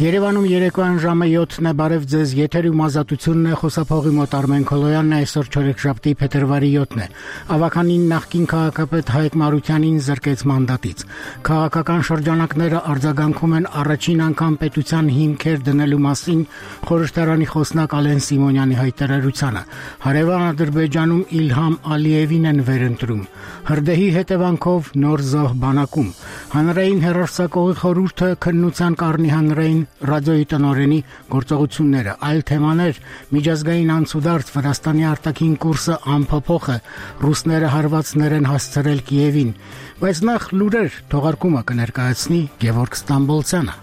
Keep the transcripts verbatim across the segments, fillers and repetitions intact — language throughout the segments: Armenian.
Երևանում երեկոյան ժամը յոթն է, բարև ձեզ, եթերում ազատությունն է, խոսափողի մոտ Արմեն Քոլոյանն է, այսօր չորեքշաբթի փետրվարի յոթն է։ Ավականին նախկին քաղաքապետ Հայկ Մարությանին զրկեց մանդատից։ Քաղաքական շրջանակները արձագանքում են առաջին անգամ պետության հիմքեր դնելու մասին խորհրդարանի խոսնակ Ալեն Սիմոնյանի հայտարարությանը։ Հարևան Ադրբեջանում Իլհամ Ալիևին են վերընտրում։ Հրդեհի հետևանքով նոր զոհ բանակում։ Հանրային հեռարձակողի խորհուրդը քննության կառնի հանրային ռադիոյի տնօրենի գործողությունները, այլ թեմաներ, միջազգային անցուդարձ, Վրաստանի արտաքին կուրսը անփոփոխ է, ռուսները հարվածներ են հասցրել Կիևին, բայց նախ լուրեր թողարկումը կներկայացնի Գևորգ Ստամբոլցյանը։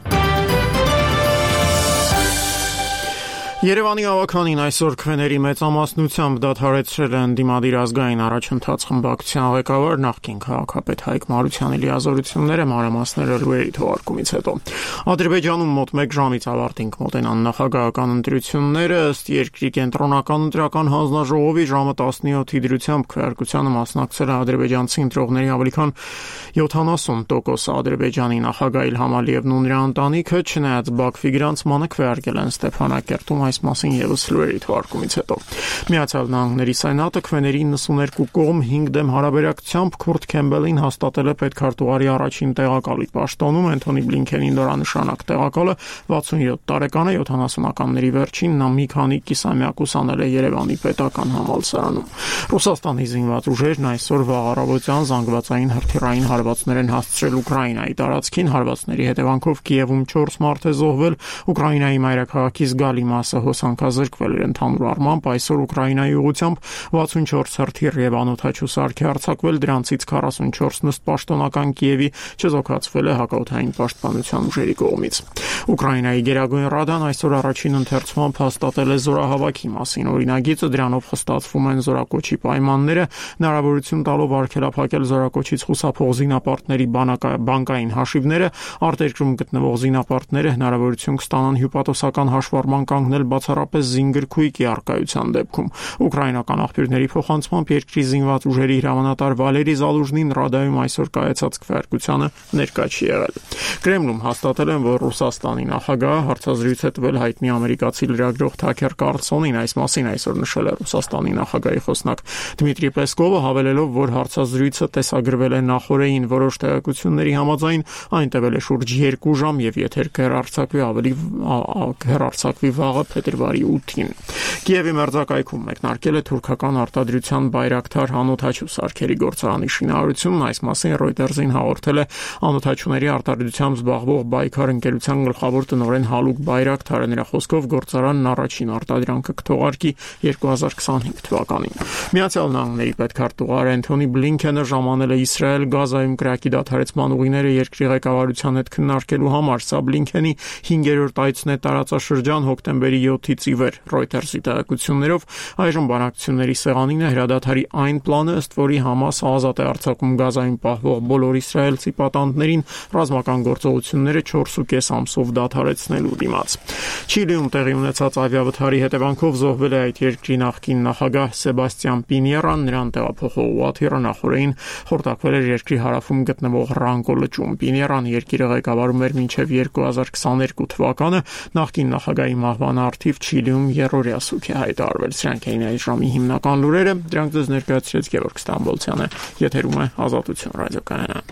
Երևանի ավականին այսօր քվեների մեծամասնությամբ դադարեցրել են Ընդդիմադիր ազգային առաջընթաց խմբակցության ղեկավար նախկին քաղաքապետ Հայկ Մարությանի լիազորությունները մանրամասները լուրերի թողարկումից հետո։ Ադրբեջանում մոտ մեկ ժամից ավարտին կմոտենան նախագահական ընտրությունները, ըստ երկրի կենտրոնական ընտրական հանձնաժողովի ժամը տասնյոթի դրությամբ քվեարկությանը մասնակցել է ադրբեջանցի ընտրողների ավելի քան յոթանասուն տոկոսը։ Ադրբեջանի նախագահ Իլհամ Ալիևն ու նրա ընտանիքը, չնայած Բաքվի գրանցմանը, քվեարկել են Ստեփանակերտում այս մասին եւս լուրերի թողարկումից հետո։ Միացյալ Նահանգների Սենատը քվեների իննսուներկու կողմ հինգ դեմ հարաբերակցությամբ Քուրտ Քեմբելին հաստատել է պետքարտուղարի առաջին տեղակալի պաշտոնում։ Անթոնի Բլինքենի նորանշանակ տեղակալը վաթսունյոթ տարեկան է, յոթանասունականների վերջին նա մի քանի կիսամյակ ուսանել է Երևանի պետական համալսարանում։ Ռուսաստանի զինված ուժերն այսօր վաղ առավոտյան զանգվածային հրթիռային հարվածներ են հասցրել Ուկրաինայի տարածքին։ Հարվածների հետևանքով Կիևում չորս մարդ է զոհվել։ Ուկրաինայի մայրաքաղաքի զգալի մասը հոսանքազրկվել էր ընդհանուր առմամբ։ Այսօր Ուկրաինայի ուղղությամբ վաթսունչորս հրթիռ եւ անօդաչու սարք է արձակվել, դրանցից քառասունչորս նստ պաշտոնական Կիևի չեզոքացվել է հակաօդային պաշտպանության ուժերի կողմից։ Ուկրաինայի Գերագույն ռադան այսօր առաջին ընթերցումով հաստատել է զորահավաքի մասին օրինագիծը, դրանով խստացվում են զորակոչի պայմանները, հնարավորություն տալով արգելափակել զորակոչից խուսափող զինապարտների բանկային հաշիվները, արտերկրում գտնվող զինապարտները հնարավորություն կստանան հյուպատոսական հաշվառման կանգնել բացառապես զինգրքույկի առկայության դեպքում։ Ուկրաինական աղբյուրների փոխանցմամբ երկրի զինված ուժերի հրամանատար Վալերի Զալուժնին ռադայում այսօր կայացած քվեարկությանը ներկա չի եղել։ Կրեմլում հաստատել են, որ Ռուսաստանի նախագահը հարցազրույց է տվել հայտնի ամերիկացի լրագրող Թաքեր Կարլսոնին։ Այս մասին այսօր նշել է Ռուսաստանի նախագահի խոսնակ Դմիտրի Պեսկովը, հավելելով, որ հարցազրույցը տեսագրվել է նախօրեին։ Որոշ տեղեկությունների համաձայն այն տևել է շուրջ երկու ժամ եւ եթեր կհեռարձակվի ավելի հեռարձակվի վաղը փետրվարի ութին։ Կիևի մերձակայքում մեկնարկել է թուրքական արտադրության Բայրակթար անօդաչու սարքերի գործարանի շինարարությունն։ Այս մասին Reuters-ին հաղորդել է անօդաչուների արտադրությամբ զբաղվող Բայքար ընկերության գլխավոր տնօրեն Հալուկ Բայրակթարը։ Նրա խոսքով գործարանն առաջին արտադրանքը կթողարկի երկու հազար քսանհինգ թվականին։ Միացյալ Նահանգների պետքարտուղար Անթոնի Բլինքենը ժամանել է Իսրայել Գազայում կրակի դադարեցման ուղիները երկրի ղեկավարության հետ քննարկելու համար։ Սա Բլինքենի հինգերորդ այցն է տարածաշրջան հոկտեմբերի յոթից ի վեր։ Reuters-ի տեղեկություններով այժմ բանակցությունների սեղանին է հրադադարի այն պլանը, ըստ որի Համասը ազատ է արձակում Գազայում պահվող բոլոր իսրայելցի պատանդներին ռազմական գործողությունները չորսուկես ամսով դադարեցնելու դիմաց։ Չիլիում տեղի ունեցած ավիավթարի հետևանքով զոհվել է այդ երկրի նախկին նախագահ Սեբաստիան Պինիերան։ Նրան տեղափոխող ուղղաթիռը նախորդին խորտակվել էր երկրի հարավում գտնվող Ռանկո լճում։ Պինիերան երկիրը ղեկավարում էր մինչև երկու հազար քսաներկու թվականը։ Նախկին նախագահի մահվան առթիվ Չիլիում երրորդյա սուգ է հայտարարվել։ Սրանք էին այս ժամի հիմնական լուրերը։ Դրանք ձեզ ներկայացրեց Գևորգ Ստամբոլցյանը։ Եթերում է Ազատություն ռադիոկայանը։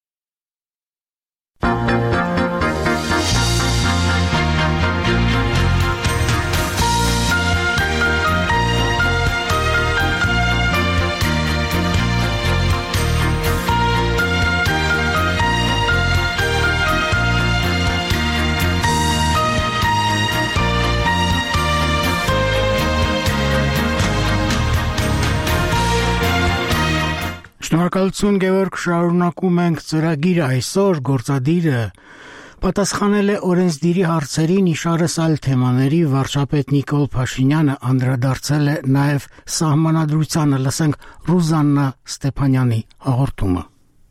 Շնորհակալություն Գևորգ, շարունակում ենք ծրագիրը։ Այսօր գործադիրը պատասխանել է օրենսդիրի հարցերին, իշարս այլ թեմաների վարչապետ Նիկոլ Փաշինյանը անդրադարձել է նաև սահմանադրությանը։ Լսենք Ռուզաննա Ստեփանյանի հաղորդումը։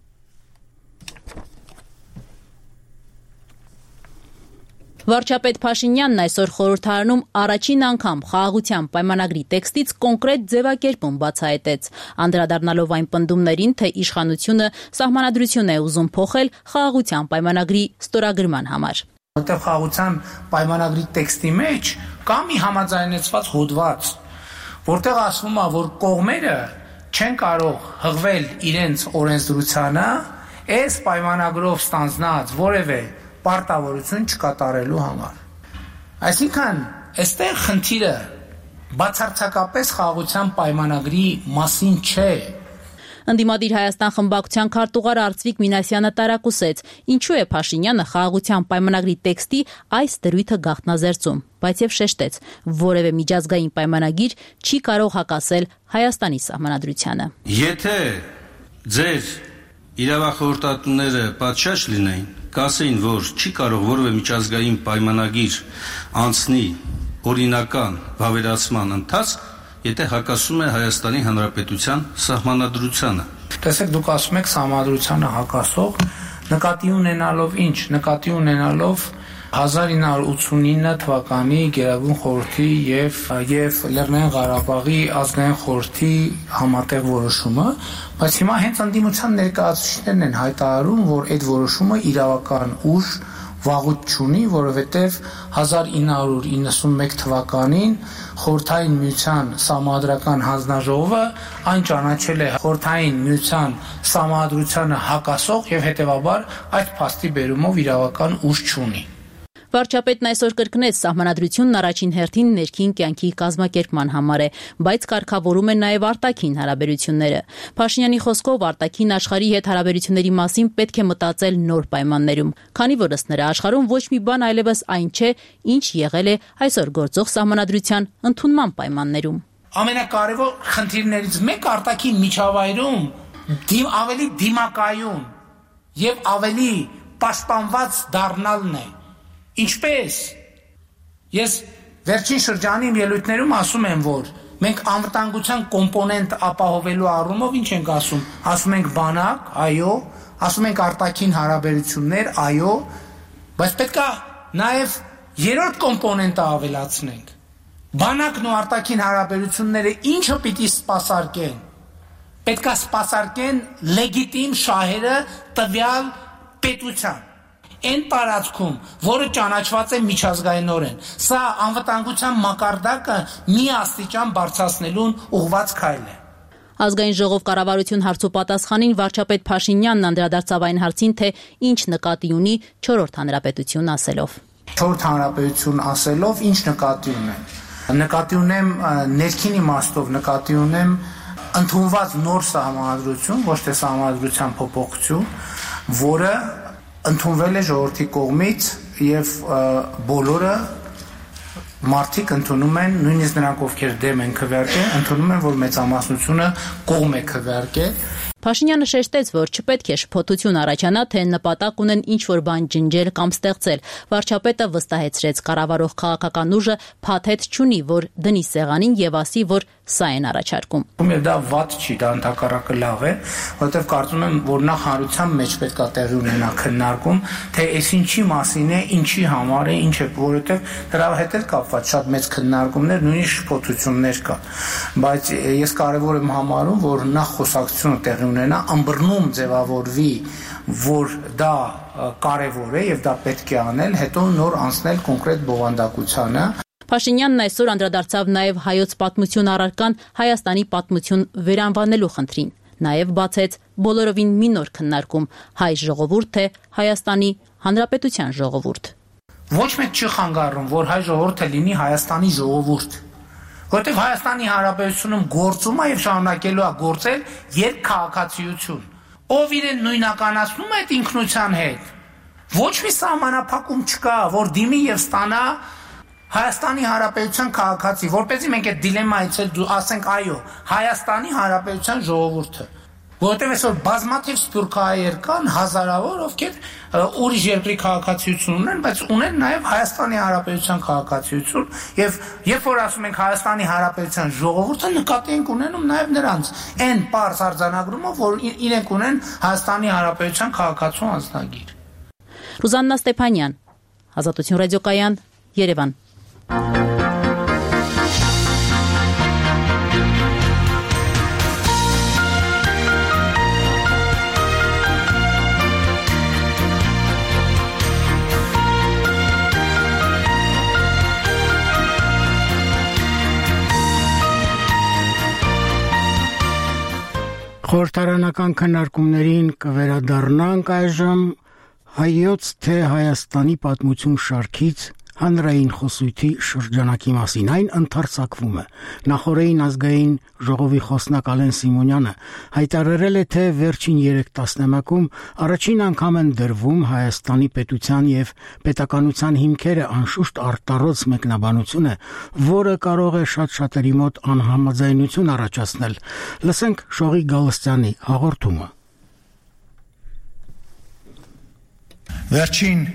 Վարչապետ Փաշինյանն այսօր խորհրդարանում առաջին անգամ խաղաղության պայմանագրի տեքստից կոնկրետ ձևակերպում բացահայտեց, անդրադառնալով այն պնդումներին, թե իշխանությունը սահմանադրություն է ուզում փոխել խաղաղության պայմանագրի ստորագրման համար։ Որտեղ խաղաղության պայմանագրի տեքստի մեջ կա մի համաձայնեցված հոդված, որտեղ ասվում է, որ կողմերը չեն կարող հղվել իրենց օրենսդրությանը այս պայմանագրով ստանձնած որևէ պարտավորություն չկատարելու համար։ Այսինքն, այստեղ խնդիրը բացարձակապես խաղաղության պայմանագրի մասին չէ։ Ընդդիմադիր Հայաստան խմբակցության քարտուղար Արծվիկ Մինասյանը տարակուսեց, ինչու է Փաշինյանը խաղաղության պայմանագրի տեքստի այս դրույթը գաղտնազերծում, բայց եւ շեշտեց, որևէ միջազգային պայմանագիր չի կարող հակասել Հայաստանի սահմանադրությանը։ Եթե ձեր իրավախորհրդատուները պատշաճ լինեին, կասեին, որ չի կարող որևէ միջազգային պայմանագիր անցնի օրինական վավերացման ընթացք, եթե հակասում է Հայաստանի Հանրապետության սահմանադրությանը։ Տեսեք, դուք ասում եք սահմանադրությանը հակասող, նկատի ունենալով ինչ, նկատի ունենալով հազար ինը հարյուր ութսունինը թվականի Գերագույն խորհրդի եւ եւ Լեռնային Ղարաբաղի ազգային խորհրդի համատեղ որոշումը, բայց հիմա հենց ընդդիմության ներկայացուցիչներն են հայտարարում, որ այդ որոշումը իրավական ուժ վաղուց չունի, որովհետև հազար ինը հարյուր իննսունմեկ թվականին Խորհրդային Միության Սահմանադրական հանձնաժողովը այն ճանաչել է Խորհրդային Միության Սահմանադրությանը հակասող եւ հետեւաբար այդ փաստի բերումով իրավական ուժ չունի։ Վարչապետն այսօր կրկնեց սահմանադրությունն առաջին հերթին ներքին կյանքի կազմակերպման համար է, բայց կարգավորում է նաև արտաքին հարաբերությունները։ Փաշինյանի խոսքով արտաքին աշխարհի հետ հարաբերությունների մասին պետք է մտածել նոր պայմաններում, քանի որ ըստ նրա աշխարհում ոչ մի բան այլևս այն չէ, ինչ եղել է այսօր գործող սահմանադրության ընդունման պայմաններում։ Ամենակարևոր խնդիրներից մեկը արտաքին միջավայրում դիմ ավելի դիմակայուն եւ ավելի պաշտպանված դառնալն է։ Ինչպես ես վերջին շրջանի ելույթներում ասում եմ, որ մենք անվտանգության կոմպոնենտ ապահովելու առումով ինչ ենք ասում, ասում ենք բանակ, այո, ասում ենք արտաքին հարաբերություններ, այո, բայց պետք է նաև երրորդ կոմպոնենտը ավելացնենք։ Բանակն ու արտաքին հարաբերությունները ինչը պիտի սպասարկեն։ Պետք է սպասարկեն լեգիտիմ շահերը տվյալ պետության։ Այն տարածքում, որը ճանաչված է միջազգայինորեն, սա անվտանգության մակարդակը մի աստիճան բարձրացնելուն ուղղված քայլ է։ Ազգային ժողով կառավարություն հարցու պատասխանին վարչապետ Փաշինյանն անդրադարձավ այն հարցին, թե ինչ նկատի ունի չորրորդ հանրապետություն ասելով։ Չորրորդ հանրապետություն ասելով ինչ նկատի ունեմ։ Նկատի ունեմ ներքին իմաստով, նկատի ունեմ ընդունված նոր սահմանադրություն, ոչ թե սահմանադրության փոփոխություն, որը ընդունվել է ժողովրդի կողմից եւ բոլորը մարդիկ ընդունում են, նույնիսկ նրանք ովքեր դեմ են քվեարկել, ընդունում են, որ մեծամասնությունը կողմ է քվեարկել։ Փաշինյանը շեշտեց, որ չպետք է շփոթություն առաջանա, թե նպատակ ունեն ինչ-որ բան ջնջել կամ ստեղծել։ Վարչապետը վստահեցրեց, կառավարող քաղաքական ուժը փաթեթ չունի, որ դնի սեղանին եւ ասի, որ սա են առաջարկում։ Ու դա վատ չի, դա ընդհակառակը լավ է, որովհետեւ կարծում եմ, որ նախ հանրության մեջ պետք է տեղի ունենա քննարկում, թե այս ինչի մասին է, ինչի համար է, ինչ է, որովհետեւ դրա հետ էլ կապված շատ մեծ քննարկումներ, նույնիսկ շփոթություններ կան։ Բայց ես կարևոր եմ համարում, որ նախ խոսակցությունը տեղի ունենա, ըմբռնում ձևավորվի, որ դա կարևոր է եւ դա պետք է անել, հետո նոր անցնել կոնկրետ բովանդակությանը։ Փաշինյանն այսօր անդրադարձավ նաև հայոց պատմություն առարկան Հայաստանի պատմություն վերանվանելու խնդրին։ Նաև բացեց բոլորովին մի նոր քննարկում՝ հայ ժողովուրդ թե Հայաստանի Հանրապետության ժողովուրդ։ Ոչ մեկ չի խանգարում, որ հայ ժողովուրդը լինի Հայաստանի ժողովուրդ, որտեղ Հայաստանի Հանրապետությունում գործում է եւ շարունակելու է գործել երկքաղաքացիություն, ով իրեն նույնականացնում է այդ ինքնության հետ։ Ոչ մի սահմանափակում չկա, որ դիմի եւ ստանա Հայաստանի Հանրապետության քաղաքացի, որպեսզի մենք այդ դիլեմայից էլ ասենք այո, Հայաստանի Հանրապետության ժողովուրդը, որովհետև այսօր բազմաթիվ սփյուռքահայեր կան, հազարավոր, ովքեր ուրիշ երկրի քաղաքացիություն ունեն, բայց ունեն նաև Հայաստանի Հանրապետության քաղաքացիություն, եւ երբ որ ասում ենք Հայաստանի Հանրապետության ժողովուրդը, նկատի ենք ունենում նաև նրանց այն պարզ արձանագրումով, որ իրենք ունեն Հայաստանի Հանրապետության քաղաքացու անձնագիր։ Ռուզաննա Ստեփանյան, Ազատություն ռադիոկայան, Երևան։ Խորհրդարանական քննարկումներին կվերադառնանք այժմ հայոց թե Հայաստանի պատմություն շարքից հանրային խոսույթի շրջանակի մասին այն ընդարձակվում է։ Նախորդին ազգային ժողովի խոսնակ Ալեն Սիմոնյանը հայտարարել է, թե վերջին երեք տասնամյակում առաջին անգամ են դրվում Հայաստանի պետության եւ պետականության հիմքերը անշուշտ արտառոց մեկնաբանություն է, որը կարող է շատ շատերի մոտ անհամաձայնություն առաջացնել։ Լսենք Շողիկ Գալստյանի հաղորդումը։ Վերջին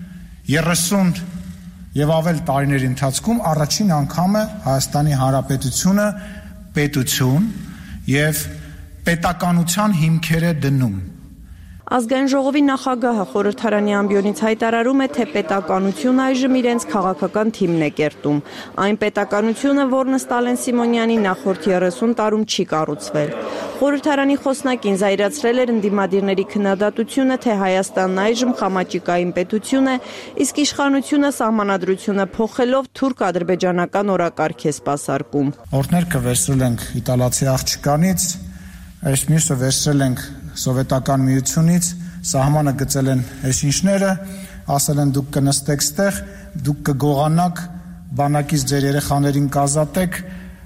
երեսուն եւ ավել տարիների ընթացքում առաջին անգամ է Հայաստանի Հանրապետությունը պետություն եւ պետականության հիմքեր է դնում։ Ազգային ժողովի նախագահը խորհրդարանի ամբիոնից հայտարարում է, թե պետականությունը այժմ իրենց քաղաքական թիմն է կերտում։ Այն պետականությունը, որն ըստ Ալեն Սիմոնյանի նախորդ երեսուն տարում չի կառուցվել։ Խորհրդարանի խոսնակին զայրացրել էր ընդդիմադիրների քննադատությունը, թե Հայաստանն այժմ խամաճիկային պետություն է, իսկ իշխանությունը սահմանադրությունը փոխելով թուրք-ադրբեջանական օրակարգ է սպասարկում։ Օրդներքը վերցրել ենք իտալացի աղջկանից, այս մյուսը վերցրել ենք Սովետական միությունից, սահմանը գծել են այսինչները, ասել են դուք կնստեք ստեղ, դուք կգողանաք, բանակից ձեր երեխաներին կազատեք,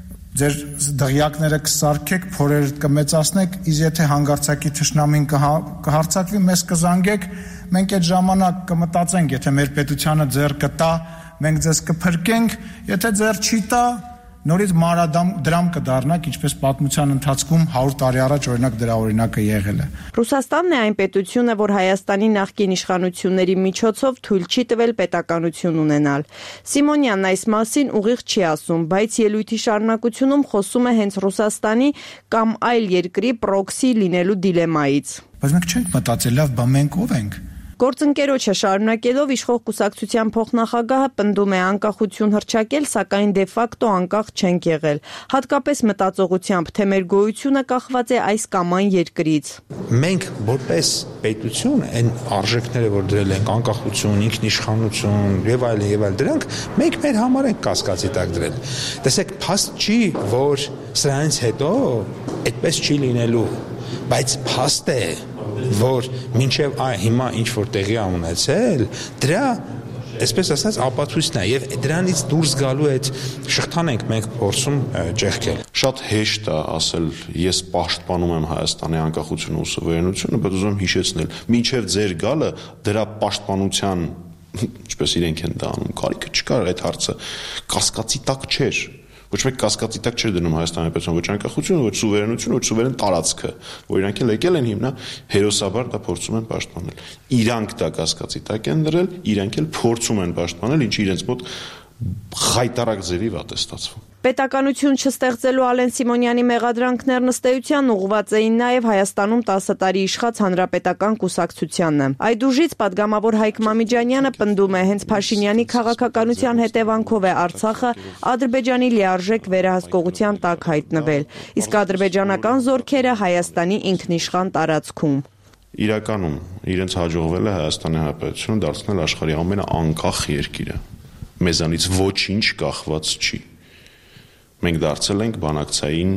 ձեր դղյակները կսարքեք, փորերը կմեծացնեք, իսկ եթե հանգարցակի թշնամին կհարցակվի, մեզ կզանգեք, մենք այդ ժամանակ կմտածենք, եթե մեր պետությանը ձեռ կտա, մենք ձեզ կփրկենք, եթե ձեռ չի տա, նորից մանրադրամ կդառնանք, ինչպես պատմության ընթացքում հարյուր տարի առաջ օրինակ դրա օրինակը եղել է։ Ռուսաստանն է այն պետությունը, որ Հայաստանի նախկին իշխանությունների միջոցով թույլ չի տվել պետականություն ունենալ։ Սիմոնյանն այս մասին ուղիղ չի ասում, բայց ելույթի շարունակությունում խոսում է հենց Ռուսաստանի կամ այլ երկրի պրոքսի լինելու դիլեմայից։ Բայց մենք չենք մտածել, լավ, բա մենք ով ենք։ Գործընկերոջը շարունակելով իշխող կուսակցության փոխնախագահը պնդում է անկախություն հռչակել, սակայն դե ֆակտո անկախ չենք եղել, հատկապես մտածողությամբ, թե մեր գոյությունը կախված է այս կամ այն երկրից։ Մենք որպես պետություն այն արժեքները, որ դրել ենք, անկախություն, ինքնիշխանություն եւ այլն եւ այլ դրանք, մենք մեր համար ենք կասկածի տակ դրել։ Տեսեք, փաստ չի, որ սրանից հետո այդպես չի լինելու, բայց փաստ է, որ մինչև այ հիմա ինչ որ տեղի է ունեցել, դրա այսպես ասած ապացույցն է եւ դրանից դուրս գալու այդ շղթան ենք մենք փորձում ճեղքել։ Շատ հեշտ է ասել, ես պաշտպանում եմ Հայաստանի անկախությունը ու սուվերենությունը, բայց ուզում եմ հիշեցնել, մինչև ձեր գալը դրա պաշտպանության, ինչպես իրենք են դա անում, կարիքը չկար այդ հարցը կասկածի տակ չէր։ Ոչ մեկ կասկածի տակ չէր դնում Հայաստանի պետության ոչ անկախությունը, ոչ սուվերենությունը, ոչ սուվերեն տարածքը, որ իրանք էլ եկել են հիմնա հերոսաբար դա փորձում են պաշտպանել։ Իրանք դա կասկածի տակ են դրել, իրանք էլ փորձում են պաշտպանել, ինչը իրենց մոտ խայտարակ ձևի վատ է ստացվում։ Պետականություն չստեղծելու Ալեն Սիմոնյանի մեղադրանքներն ըստ էության ուղղված էին նաև Հայաստանում տասը տարի իշխած հանրապետական կուսակցությանը։ Այդ ուժից պատգամավոր Հայկ Մամիջանյանը պնդում է, հենց Փաշինյանի քաղաքականության հետևանքով է Արցախը Ադրբեջանի լիարժեք վերահսկողության տակ հայտնվել, իսկ ադրբեջանական զորքերը Հայաստանի ինքնիշխան տարածքում։ Իրականում իրենց հաջողվել է Հայաստանի Հանրապետությունը դարձնել աշխարհի ամենաանկախ երկիրը։ Մեզանից ոչինչ կախված չի։ Մենք դարձել ենք բանակցային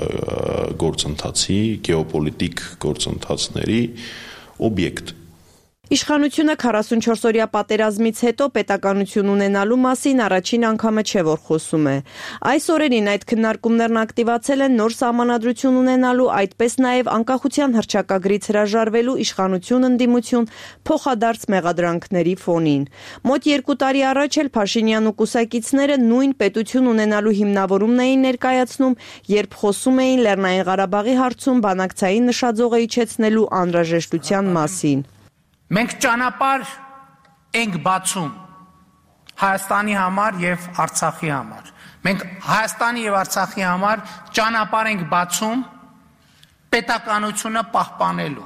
գործընթացի, գեոպոլիտիկ գործընթացների օբյեկտ։ Իշխանությունը քառասունչորսօրյա պատերազմից հետո պետականություն ունենալու մասին առաջին անգամը չէ, որ խոսում է։ Այս օրերին այդ քննարկումներն ակտիվացել են նոր սահմանադրություն ունենալու, այդպես նաև անկախության հռչակագրից հրաժարվելու իշխանություն ընդդիմություն փոխադարձ մեղադրանքների ֆոնին։ Մոտ երկու տարի առաջ էլ Փաշինյան ու կուսակիցները նույն պետություն ունենալու հիմնավորումն էին ներկայացնում, երբ խոսում էին Լեռնային Ղարաբաղի հարցում բանակցային նշաձողը իջեցնելու անհրաժեշտության մասին։ Մենք ճանապարհ ենք բացում Հայաստանի համար եւ Արցախի համար։ Մենք Հայաստանի եւ Արցախի համար ճանապարհ ենք բացում պետականությունը պահպանելու։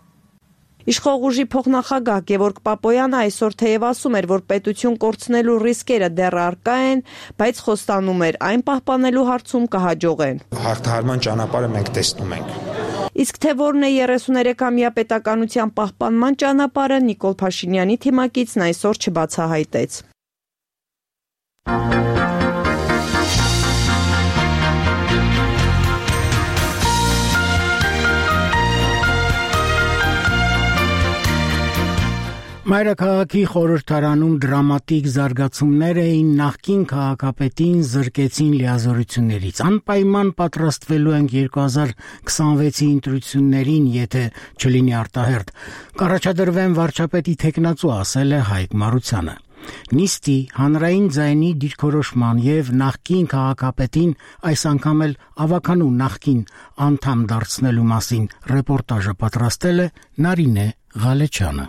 Իշխող ուժի փոխնախագահ Գևորգ Պապոյանը այսօր թեև ասում էր, որ պետություն կորցնելու ռիսկերը դեռ առկա են, բայց խոստանում էր, այն պահպանելու հարցում կհաջողեն։ Հաղթահարման ճանապարհը մենք տեսնում ենք։ Իսկ թե որն է երեսուներեքամյա պետականության պահպանման ճանապարհը, Նիկոլ Փաշինյանի թիմակիցն այսօր չբացահայտեց։ Մայրաքաղաքի խորհրդարանում դրամատիկ զարգացումներ էին, նախկին քաղաքապետին զրկեցին լիազորություններից։ Անպայման պատրաստվելու ենք երկու հազար քսանվեցի ընտրություններին, եթե չլինի արտահերթ։ Կառաջադրվեն վարչապետի թեկնածու, ասել է Հայկ Մարությանը։ Նիստի հանրային ձայնի դիրքորոշման եւ նախկին քաղաքապետին այս անգամ էլ ավականու նախկին անդամ դարձնելու մասին ռեպորտաժը պատրաստել է Նարինե Ղալեչյանը։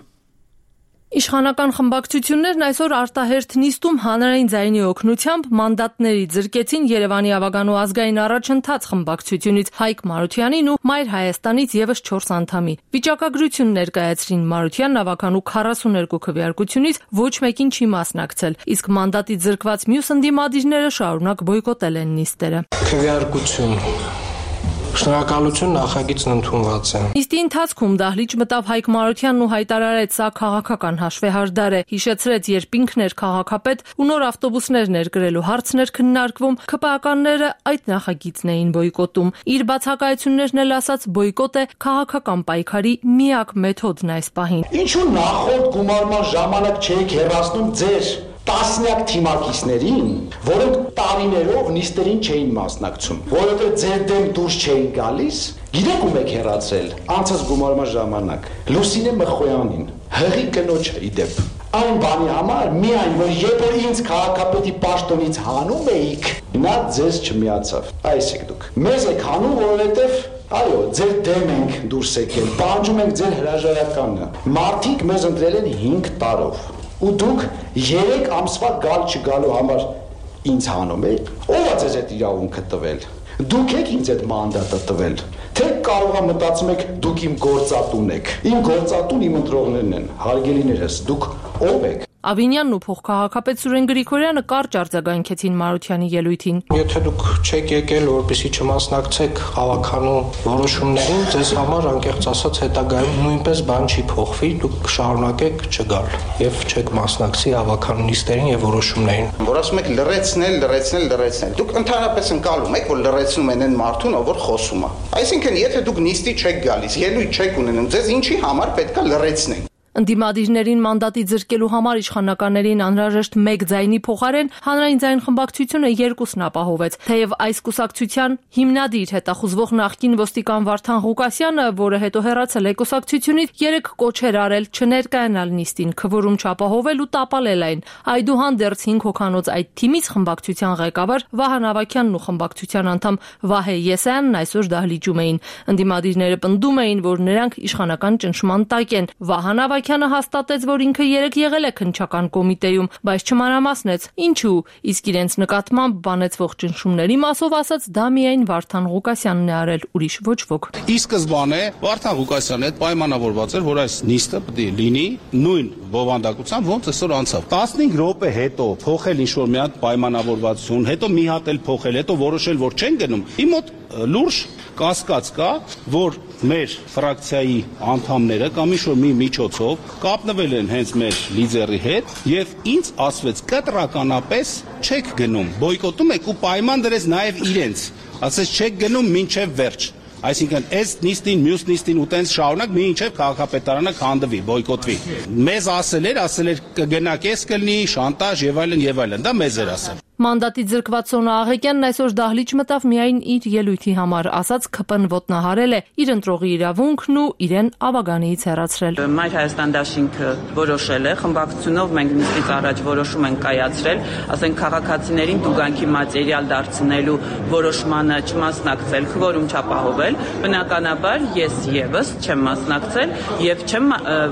Իշխանական խմբակցություններն այսօր արտահերթ նիստում հանրային ձայնի օգնությամբ մանդատների զրկեցին Երևանի ավագանու ազգային առաջընթաց խմբակցությունից Հայկ Մարությանին ու Մայր Հայաստանից եւս չորս անդամի։ Վիճակագրություն ներկայացրին Մարությանն ավագանու քառասուներկու քվեարկությունից ոչ մեկին չի մասնակցել, իսկ մանդատից զրկված մյուս ընդդիմադիրները շարունակ բոյկոտել են նիստերը։ Քվեարկություն Շնորհակալություն, նախագիծն ընդունված է։ Նիստի ընթացքում դահլիճ մտավ Հայկ Մարությանն ու հայտարարեց, սա քաղաքական հաշվեհարդար է, հիշեցրեց, երբ ինքն էր քաղաքապետ ու նոր ավտոբուսներ ներկրելու հարցներ քննարկվում, ՔՊԱ-ականները այդ նախագիծն էին բոյկոտում։ Իր բացակայություններն էլ ասաց, բոյկոտ է քաղաքական պայքարի միակ մեթոդն այս պահին։ Ինչու նախորդ գումարման ժամանակ չեք հեռացնում ձեր տասնյակ թիմակիցներին, որոնք տարիներով նիստերին չէին մասնակցում, որովհետև ձեր դեմ դուրս չէին գալիս, գիտեք ում եք հեռացրել անցած գումարման ժամանակ, Լուսինե Մխոյանին, հղի կնոջը իդեպ։ Այն բանի համար միայն, որ երբ որ ինձ քաղաքապետի պաշտոնից հանում էիք, նա ձեզ չմիացավ։ Այս եք դուք։ Մեզ եք հանում, որովհետև այո, ձեր դեմ ենք դուրս եկել, պահանջում ենք ձեր հրաժարականը։ Մարդիկ մեզ ընտրել են հինգ տարով։ Ու դուք երեք ամսվա գալ չգալու համար ինձ հանում եք, ով է ձեզ այդ իրավունքը տվել։ Դուք եք ինձ այդ մանդատը տվել, թե կարող է մտածում եք դուք իմ գործատուն եք։ Իմ գործատուն իմ ընտրողներն են, հարգելիներս, դուք ով եք։ Ավինյանն ու փոխքաղաքապետ Սուրեն Գրիգորյանը կարճ արձագանքեցին Մարությանի ելույթին։ Եթե դուք չեք եկել, որպեսզի չմասնակցեք ավականու որոշումներին, ձեզ համար անկեղծ ասած հետագայում նույնպես բան չի փոխվի, դուք կշարունակեք չգալ եւ չեք մասնակցի ավականու նիստերին եւ որոշումներին։ Որ ասում եք լրացնել, լրացնել, լրացնել։ Դուք ընդհանրապես ընկալում եք, որ լրացնում են այն մարդուն, ով որ խոսում է։ Այսինքն, եթե դուք նիստի չեք գալիս, ելույթ չեք ունենում, ձեզ ինչի համար պետքա լրացնեն։ Ընդդիմադիրներին մանդատի զրկելու համար իշխանականներին անհրաժեշտ մեկ ձայնի փոխարեն հանրային ձայն խմբակցությունը երկուսն ապահովեց։ Թեև այս կուսակցության հիմնադիր հետախուզվող նախկին ոստիկան Վարդան Ղուկասյանը, որը հետո հեռացել է կուսակցությունից, երեք կոչեր արել չներկայանալ նիստին, քվորում չապահովել ու տապալել այն։ Այդուհանդերձ հինգ հոգանոց այդ թիմից խմբակցության ղեկավար Վահան Ավագյանն ու խմբակցության անդամ Վահե Եսայանն այսօր դահլիճում էին։ Ընդդիմադիրները պնդում էին, որ նրանք իշխանական ճնշման տակ են։ Վահան Ավագյանը հաստատեց, որ ինքը երեք եղել է քննչական կոմիտեում, բայց չմանրամասնեց ինչու, իսկ իրենց նկատմամբ բանեցվող ճնշումների մասով ասաց, դա միայն Վարդան Ղուկասյանն է արել, ուրիշ ոչ ոք։ Ի սկզբանե Վարդան Ղուկասյանը այդ պայմանավորված էր, որ այս նիստը պետք է լինի նույն բովանդակությամբ, ոնց այսօր անցավ։ տասնհինգ րոպե հետո փոխել ինչ-որ մի հատ պայմանավորվածություն, հետո մի հատ էլ փոխել, հետո որոշել, որ չեն գնում։ Իմ մոտ լուրջ կասկած կա, որ մեր ֆրակցիայի անդամները կամ ինչ-որ մի միջոցով կապնվել են հենց մեր լիդերի հետ եւ ինձ ասվեց կտրականապես չեք գնում, բոյկոտում եք ու պայման դրեց նաեւ իրենց, ասեց չեք գնում մինչեւ վերջ։ Այսինքն այս նիստին, մյուս նիստին ու տենց շարունակ մինչև քաղաքապետարանը քանդվի, բոյկոտվի։ Մեզ ասել էր, ասել էր կգնաք էս կլինի, շանտաժ եւ այլն եւ այլն, դա մեզ էր ասել։ Մանդատից զրկված Սոնա Աղեկյանն այսօր դահլիճ մտավ միայն իր ելույթի համար, ասաց ՔՊ-ն ոտնահարել է իր ընտրողի իրավունքն ու իրեն ավագանիից հեռացրել։ Մայր Հայաստան դաշինքը որոշել է, խմբակցությունով մենք նիստից առաջ որոշում ենք կայացրել, ասենք քաղաքացիներին տուգանքի մատերիալ դարձնելու որոշմանը չմասնակցել, քվորում չապահովել, բնականաբար ես եւս չեմ մասնակցել եւ չեմ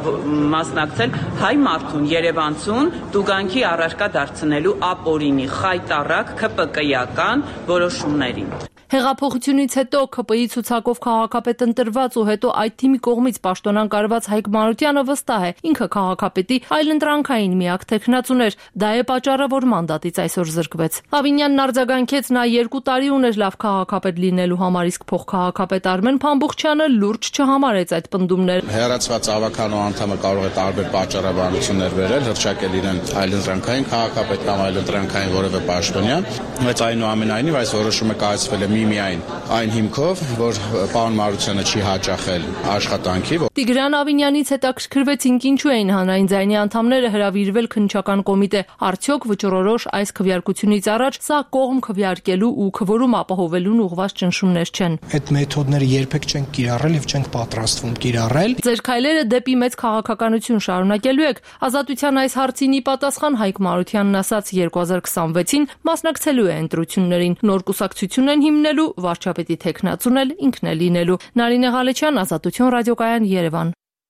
մասնակցել հայ մարդուն, երևանցուն տուգանքի առարկա դարձնելու ապօրինի հայտարարք ՔՊԿ-ական որոշումներին։ Հեղափոխությունից հետո ՔՊ-ի ցուցակով քաղաքապետ ընտրված ու հետո այդ թիմի կողմից պաշտոնան կարված Հայկ Մարությանը վստահ է, ինքը քաղաքապետի այլընտրանքային միակ թեկնածուն էր, դա է պատճառը, որ մանդատից այսօր զրկվեց։ Ավինյանն արձագանքեց, նա երկու տարի ուներ լավ քաղաքապետ լինելու համար, իսկ փոխքաղաքապետ Արմեն Փամբուխչյանը լուրջ չհամարեց այդ պնդումները։ Հեռացված ավականու անդամը կարող է տարբեր պատճառաբանություններ վերել, հրճակել իրեն այլընտրանքային քաղաքապետ կամ այլընտրանքային որևէ պաշտոնյան, բայց այնուամենայնիվ այս որոշումը կայացվել է միմիայն այն հիմքով, որ պարոն Մարությանը չի հաճախել աշխատանքի։ Տիգրան Ավինյանից հետաքրքրվեցինք ինչու էին հանրային ձայնի անդամները հրավիրվել քննչական կոմիտե։ Արդյոք վճռորոշ այս քվեարկությունից առաջ սա կողմ քվեարկելու ու քվորում ապահովելուն ուղղված ճնշումներ չեն։ Այդ մեթոդները երբեք չենք կիրառել եւ չենք պատրաստվում կիրառել։ Ձեր քայլերը դեպի մեծ քաղաքականություն շարունակելու եք։ Ազատության այս հարցին ի պատասխան Հայկ Մարությանն ասաց երկու հազար քսանվեցին մասնակցելու է ընտրություններին։ Նոր կուսակցություն են հիմնելու, վարչապետի թեկնածուն էլ ինքն է լինելու։ Նարինե Ղալեչյան, Ազատություն ռադիոկայան, Երևան։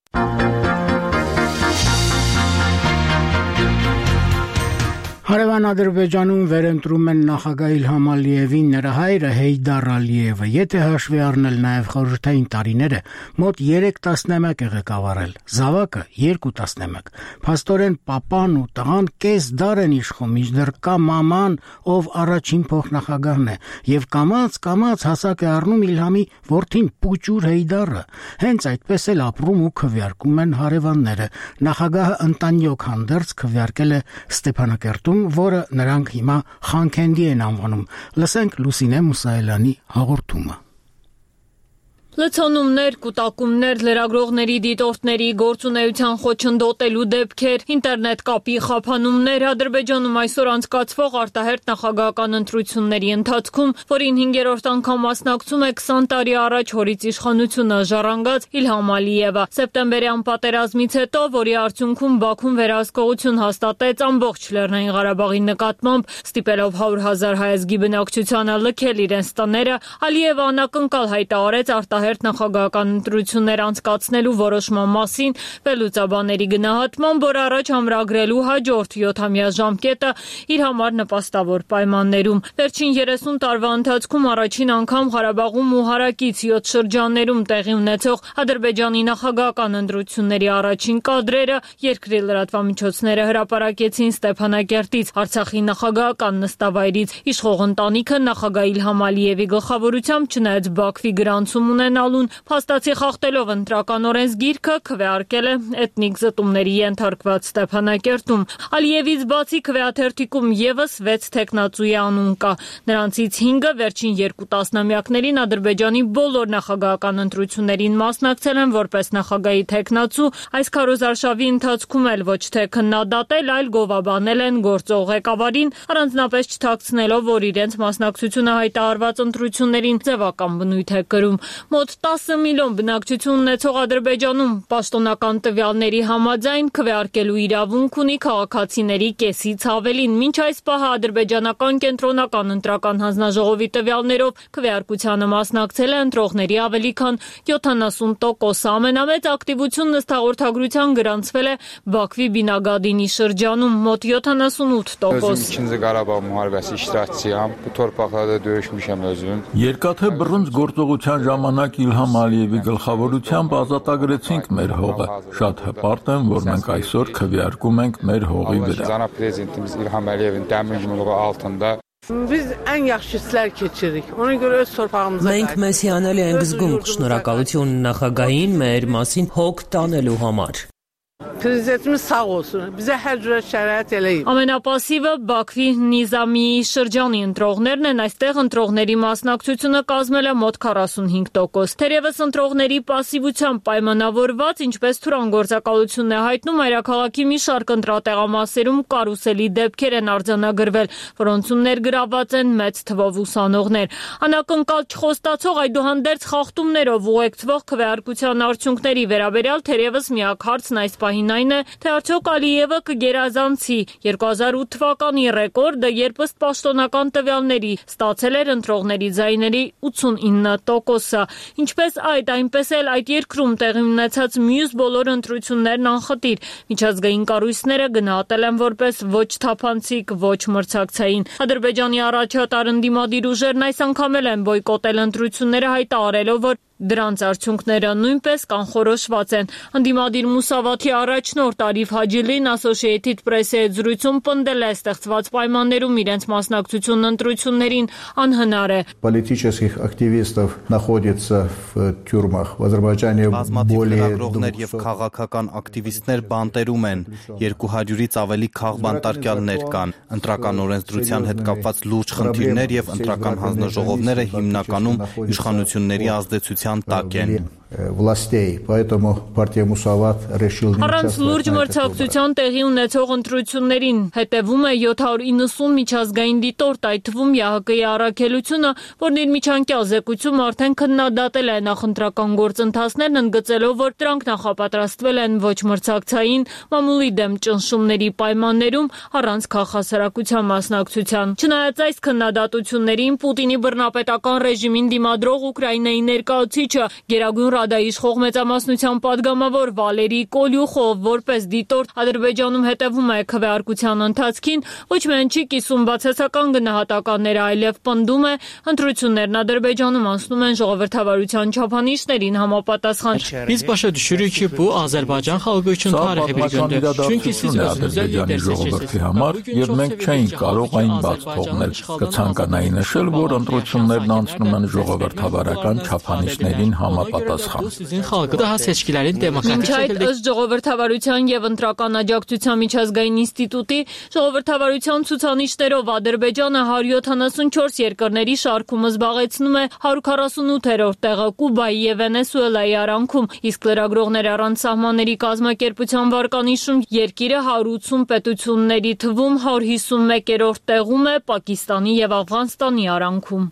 Հարևան Ադրբեջանում վերընտրում են նախագահ Իլհամ Ալիևին նրա հայրը Հեյդար Ալիևը, եթե հաշվի առնել նաև խորհրդային տարիները, մոտ երեք տասնամյակ է ղեկավարել, զավակը երկու տասնամյակ։ Փաստորեն պապան ու տղան կես դար են իշխում, մինչդեռ կա մաման, ով առաջին փոխնախագահն է, եւ կամաց կամաց հասակ է առնում Իլհամի որդին Պուճուր Հեյդարը։ Հենց այդպես էլ ապրում ու քվեարկում են հարևանները։ Նախագահը ընտանյոք հանդերձ քվեարկել է Ստեփանակերտում, որը նրանք հիմա Խանքենդի են անվանում։ Լսենք Լուսինե Մուսայելյանի հաղորդումը։ Լցոնումներ, կուտակումներ, լրագրողների դիտորդների գործունեության խոչընդոտելու դեպքեր, ինտերնետ կապի խափանումներ Ադրբեջանում այսօր անցկացվող արտահերթ նախագահական ընտրությունների ընթացքում, որին հինգերորդ անգամ մասնակցում է քսան տարի առաջ հորից իշխանությունը ժառանգած Իլհամ Ալիևը։ Սեպտեմբերյան պատերազմից հետո, որի արդյունքում Բաքուն վերահսկողություն հաստատեց ամբողջ Լեռնային Ղարաբաղի նկատմամբ, ստիպելով հարյուր հազար հայազգի բնակչությանը լքել իրենց տները, Ալիևը անակնկալ հայտարարեց արտահերթ նախագահական ընտրություններ անցկացնելու որոշման մասին վերլուծաբանների գնահատմամբ, որ առաջ ամրագրելու հաջորդ յոթամյա ժամկետը իր համար նպաստավոր պայմաններում։ Վերջին երեսուն տարվա ընթացքում առաջին անգամ Ղարաբաղում ու հարակից յոթ շրջաններում տեղի ունեցող Ադրբեջանի նախագահական ընտրությունների առաջին կադրերը երկրի լրատվամիջոցները հրապարակեցին Ստեփանակերտից, Արցախի նախագահական նստավայրից։ Իշխող ընտանիքը նախագահ Իլհամ Ալիևի գլխավորությամբ, չնայած Բաքվի գրանցում ունենալուն, փաստացի խախտելով ընտրական օրենսգիրքը, քվեարկել է էթնիկ զտումների ենթարկված Ստեփանակերտում։ Ալիևից բացի քվեաթերթիկում եւս վեց թեկնածուի անուն կա։ Նրանցից հինգը վերջին երկու տասնամյակներին Ադրբեջանի բոլոր նախագահական ընտրություններին մասնակցել են որպես նախագահի թեկնածու, այս քարոզարշավի ընթացքում էլ ոչ թե քննադատել, այլ գովաբանել են գործող ղեկավարին, առանձնապես չթաքցնելով, որ իրենց մասնակցությունը հայտարարված ընտրություններին ձևական բնույթ է կրում։ Մոտ տասը միլիոն բնակչություն ունեցող Ադրբեջանում պաշտոնական տվյալների համաձայն քվեարկելու իրավունք ունի քաղաքացիների կեսից ավելին։ Մինչ այս պահը ադրբեջանական կենտրոնական ընտրական հանձնաժողովի տվյալներով քվեարկությանը մասնակցել է ընտրողների ավելի քան յոթանասուն տոկոս։ Ամենամեծ ակտիվությունն ըստ հաղորդագրության գրանցվել է Բաքվի Բինագադինի շրջանում՝ մոտ յոթանասունութ տոկոս։ Երկաթե բռնց գործողության ժամանակ Իլհամ Ալիևի գլխավորությամբ ազատագրեցինք մեր հողը։ Շատ հպարտ եմ, որ մենք այսօր քվեարկում ենք մեր հողի վրա։ Biz en yaxşı işler keçirik. Ona göre öz torpağımıza. Մենք մեզ հիանալի ենք զգում, շնորհակալություն նախագահին մեր մասին հոգ տանելու համար։ Prezidentimiz sağ olsun. Bizə hər cürə şərait eləyib. Ամենապասիվը Բաքվի Նիզամիի շրջանի ընտրողներն են, այստեղ ընտրողների մասնակցությունը կազմել է մոտ քառասունհինգ տոկոս։ Թերևս ընտրողների պասիվությամբ պայմանավորված, ինչպես Թուրան գործակալությունն է հայտնում, այրաքաղաքի մի շարք ընտրատեղամասերում կարուսելի դեպքեր են արձանագրվել, որոնցում ներգրաված են մեծ թվով ուսանողներ։ Անակնկալ չխոստացող այդուհանդերձ խախտումներով ուղեկցվող քվեարկության արդյունքների վերաբերյալ թերևս միակ հարցն այս պահին այն է, թե արդյոք Ալիևը կգերազանցի երկու հազար ութ թվականի ռեկորդը, երբ ըստ պաշտոնական տվյալների ստացել էր ընտրողների ձայների ութսունինը տոկոսը։ Ինչպես այդ, այնպես էլ այդ երկրում տեղի ունեցած մյուս բոլոր ընտրություններն անխտիր։ Միջազգային կառույցները գնահատել են որպես ոչ թափանցիկ, ոչ մրցակցային։ Ադրբեջանի առաջատար ընդդիմադիր ուժերն այս անգամ էլ են բոյկոտել ընտրությունները, հայտարարելով, որ Դրանց արդյունքները նույնպես կանխորոշված են։ Ընդդիմադիր Մուսավաթի առաջնորդ Արիֆ Հաջիլին Associated Press-ի հետ զրույցում պնդել է ստեղծված պայմաններում իրենց մասնակցությունն ընտրություններին անհնար է։ Политических активистов находится в тюрьмах. В Азербайджане более լրագրողներ եւ քաղաքական ակտիվիստներ բանտերում են։ երկու հարյուրից ավելի քաղբանտարկյալներ կան։ Ընտրական օրենսդրության հետ կապված լուրջ խնդիրներ եւ ընտրական հանձնաժողովները հիմնականում իշխանությունների ազդեցության տակ են։ властей, поэтому партия Мусават решил не Առանց լուրջ մրցակցության տեղի ունեցող ընտրություններին հետևում է յոթ հարյուր իննսուն միջազգային դիտորդ, այդ թվում Յ Հ Կ-ի առաքելությունը, որն իր միջանկյալ զեկույցում արդեն քննադատել է նախընտրական գործընթացներն, ընդգծելով, որ դրանք նախապատրաստվել են ոչ մրցակցային մամուլի դեմ ճնշումների պայմաններում առանց քաղաքասարակության մասնակցության։ Չնայած այս քննադատություններին, Պուտինի բռնապետական ռեժիմին դիմադրող Ուկրաինայի ներկայացուցիչը Գերագույն Ռադայի իշխող մեծամասնության падգամավոր Վալերի Կոլյուխով որպես դիտորդ Ադրբեջանում հետևում է քվեարկության ընթացքին, ոչ միայն չի կիսում բացասական գնահատականները, այլև պնդում է ընտրություններն Ադրբեջանում անցնում են ժողովրդավարության չափանիշներին համապատասխան։ Biz başa düşürük ki bu Azərbaycan xalqı üçün tarixi bir gündür. Çünki siz özünüzə lider ժողովրդի համար եւ մենք չէինք կարող այն բաց թողնել։ Կցանկանայի նշել, որ ընտրություններն անցնում են ժողովրդավարական չափանիշներին համապատասխան։ Sizin xalqı daha seçkilərin demokratik şəkildə ըստ ժողովրդավարության եւ ընտրական աջակցության միջազգային ինստիտուտի ժողովրդավարության ցուցանիշներով Ադրբեջանը հարյուր յոթանասունչորս երկրների շարքում զբաղեցնում է հարյուր քառասունութերորդ տեղը Կուբայի եւ Վենեսուելայի արանքում, իսկ լրագրողներ առանց սահմանների կազմակերպության վարկանիշում երկիրը հարյուր ութսուն պետությունների թվում հարյուր հիսունմեկերորդ տեղում է Պակիստանի եւ Աֆղանստանի արանքում։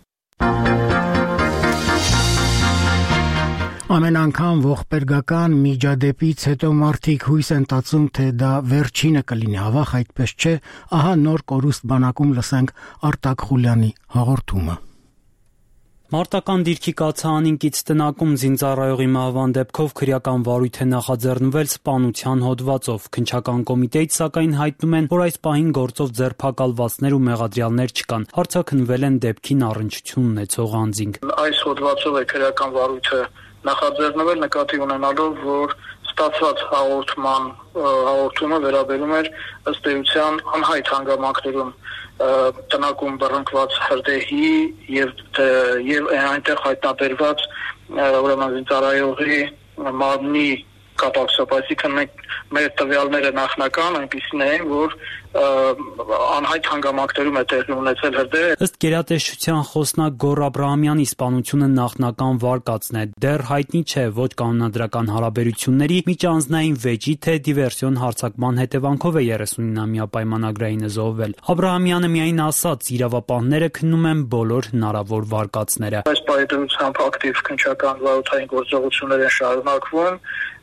Ամեն անգամ ողբերգական միջադեպից հետո մարդիկ հույս են տածում, թե դա վերջինը կլինի, ավաղ այդպես չէ, ահա նոր կորուստ բանակում լսենք Արտակ Խուլյանի հաղորդումը։ Մարտական դիրքի կացարանին կից տնակում զինծառայողի մահվան դեպքով քրեական վարույթ է նախաձեռնվել սպանության հոդվածով։ Քննչական կոմիտեից սակայն հայտնում են, որ այս պահին գործով ձերբակալվածներ ու մեղադրյալներ չկան։ Հարցաքննվել են դեպքին առնչություն ունեցող անձինք։ Այս հոդվածով է քրեական վարույթը նախաձեռնվել նկատի ունենալով, որ ստացված հաղորդման հաղորդումը վերաբերում էր ըստ էության անհայտ հանգամանքներում տնակում բռնկված հրդեհի եւ եւ այնտեղ հայտնաբերված ուրեմն զինծառայողի մարմնի կապակցությամբ, այսինքն մենք մեր տվյալները նախնական այնպիսին են, որ անհայտ հանգամանքներում է տեղի ունեցել հրդեհը։ Ըստ գերատեսչության խոսնակ Գոռ Աբրահամյանի սպանությունը նախնական վարկածն է։ Դեռ հայտնի չէ ոչ կանոնադրական հարաբերությունների, միջանձնային վեճի, թե դիվերսիոն հարձակման հետևանքով է երեսունինամյա պայմանագրայինը զոհվել։ Աբրահամյանը միայն ասաց, իրավապահները քննում են բոլոր հնարավոր վարկածները։ Այս պայմանությամբ ակտիվ քննչական վարութային գործողություններ են շարունակվում,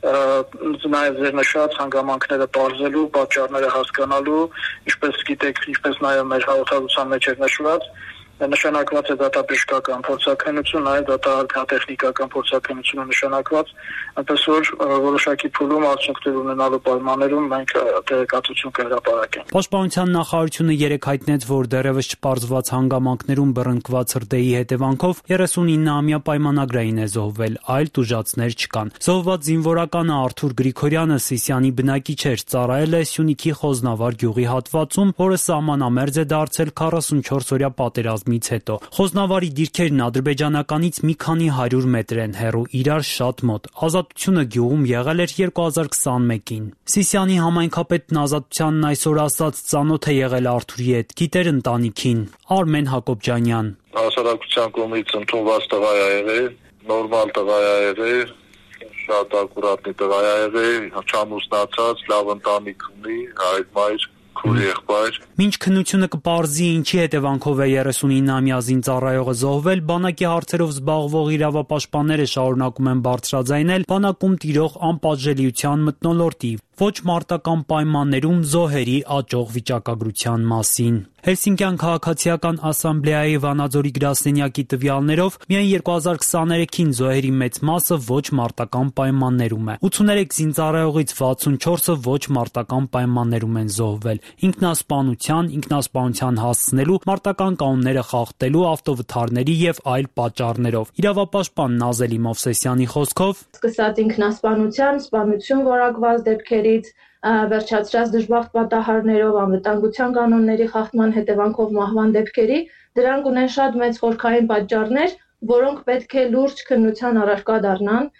նաև ձեր նշած հանգամանքները բարձելու, պատճառները հասկանալու, ինչպես գիտեք, ինչպես նաև մեր հաղորդակցության մեջ էր նշված, նշանակված է դատաբժշկական փորձաքննություն, նաև դատատեխնիկական փորձաքննությունը նշանակված, այնպես որ որոշակի փուլում արդյունքներ ունենալու պայմաններում մենք տեղեկատվություն կհրապարակենք։ Պաշտպանության նախարարությունը երեկ հայտնեց, որ դեռևս չպարզված հանգամանքներում բռնկված հրդեհի հետևանքով երեսունինամյա պայմանագրային է զոհվել, այլ տուժածներ չկան։ Զոհված զինվորականը Արթուր Գրիգորյանը Սիսիանի բնակիչ էր, ծառայել է Սյունիքի Խոզնավար գյուղի հատվածում, որը սահմանամերձ է դարձել քառասունչորս օրյա պատերազմի հետո։ Խոզնավարի դիրքերն ադրբեջանականից մի քանի հարյուր մետր են հեռու, իրար շատ մոտ։ Ազատությունը գյուղում եղել էր երկու հազար քսանմեկին։ Սիսիանի համայնքապետն Ազատությանն այսօր ասաց, ծանոթ է եղել Արթուրի հետ, գիտեր ընտանիքին։ Արմեն Հակոբյանյան։ Հասարակության կողմից ընդունված տղա է եղել, նորմալ տղա է եղել, շատ ակուրատնի տղա է եղել, չամուսնացած, լավ ընտանիք ունի, հայր մայր Մինչ քննությունը կպարզի ինչի հետևանքով է երեսունինամյա զինծառայողը զոհվել, բանակի հարցերով զբաղվող իրավապաշտպանները շարունակում են բարձրաձայնել բանակում տիրող անպատժելիության մթնոլորտի, ոչ մարտական պայմաններում զոհերի աճող վիճակագրության մասին։ Հելսինկյան քաղաքացիական ասամբլեայի Վանաձորի գրասենյակի տվյալներով միայն երկու հազար քսաներեքին զոհերի մեծ մասը ոչ մարտական պայմաններում է։ ութսուներեք զինծառայողից վաթսունչորսը ոչ մարտական պայմաններում են զոհվել։ Ինքնասպանության, ինքնասպանության հասցնելու, մարտական կանոնները խախտելու, ավտովթարների եւ այլ պատճառներով։ Իրավապաշտպան Նազելի Մովսեսյանի խոսքով սկսած ինքնասպանության, սպանություն որակված դեպքերից վերջացրած դժբախտ պատահարներով, անվտանգության կանոնների խախտման հետևանքով մահվան դեպքերի, դրանք ունեն շատ մեծ խորքային պատճառներ, որոնք պետք է լուրջ քննության առարկա դառնան,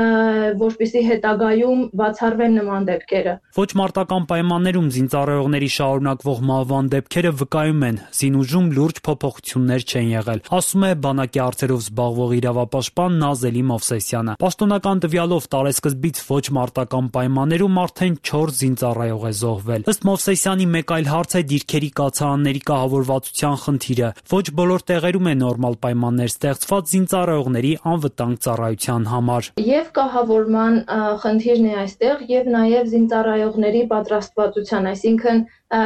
որպեսզի հետագայում բացառվեն նման դեպքերը։ Ոչ մարտական պայմաններում զինծառայողների շարունակվող մահվան դեպքերը վկայում են, զինուժում լուրջ փոփոխություններ չեն եղել, ասում է բանակի հարցերով զբաղվող իրավապաշտպան Նազելի Մովսեսյանը։ Պաշտոնական տվյալով տարեսկզբից ոչ մարտական պայմաններում արդեն չորս զինծառայող է զոհվել։ Ըստ Մովսեսյանի մեկ այլ հարց է դիրքերի կացարանների կահավորվածության խնդիրը։ Ոչ բոլոր տեղերում է նորմալ պայմաններ ստեղծված զինծառայողների անվտանգ ծառայության համար։ Եվ կահավորման խնդիրն է այստեղ եւ նաեւ զինծառայողների պատրաստվածության, այսինքն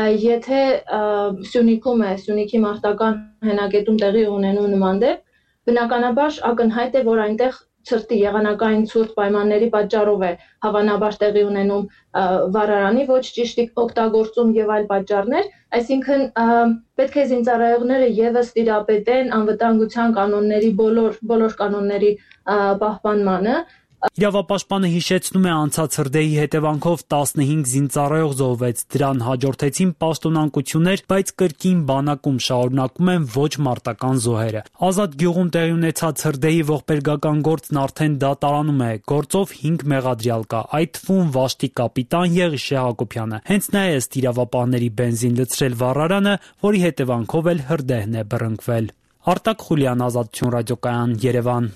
եթե Սյունիքում է, Սյունիքի մարտական հենակետում տեղի ունենում նման դեպք, բնականաբար ակնհայտ է, որ այնտեղ ցրտի եղանակային ցուրտ պայմանների պատճառով է հավանաբար տեղի ունենում վառարանի ոչ ճիշտ օգտագործում եւ այլ պատճառներ, այսինքն պետք է զինծառայողները եւս տիրապետեն անվտանգության կանոնների բոլոր բոլոր կանոնների պահպանմանը։ Իրավապաշտպանը հիշեցնում է անցած հրդեհի հետևանքով տասնհինգ զինծառայող զոհվեց, դրան հաջորդեցին պաշտոնանկություններ, բայց կրկին բանակում շարունակում են ոչ մարտական զոհերը։ Ազատ գյուղում տեղի ունեցած հրդեհի ողբերգական գործն արդեն դատարանում է, գործով հինգ մեղադրյալ կա, այդ թվում Վաշտի կապիտան Եղիշե Հակոբյանը։ Հենց նա է ըստ իրավապահների բենզին լցրել վառարանը, որի հետևանքով էլ հրդեհն է բռնկվել։ Արտակ Խուլյան, Ազատություն ռադիոկայան, Երևան։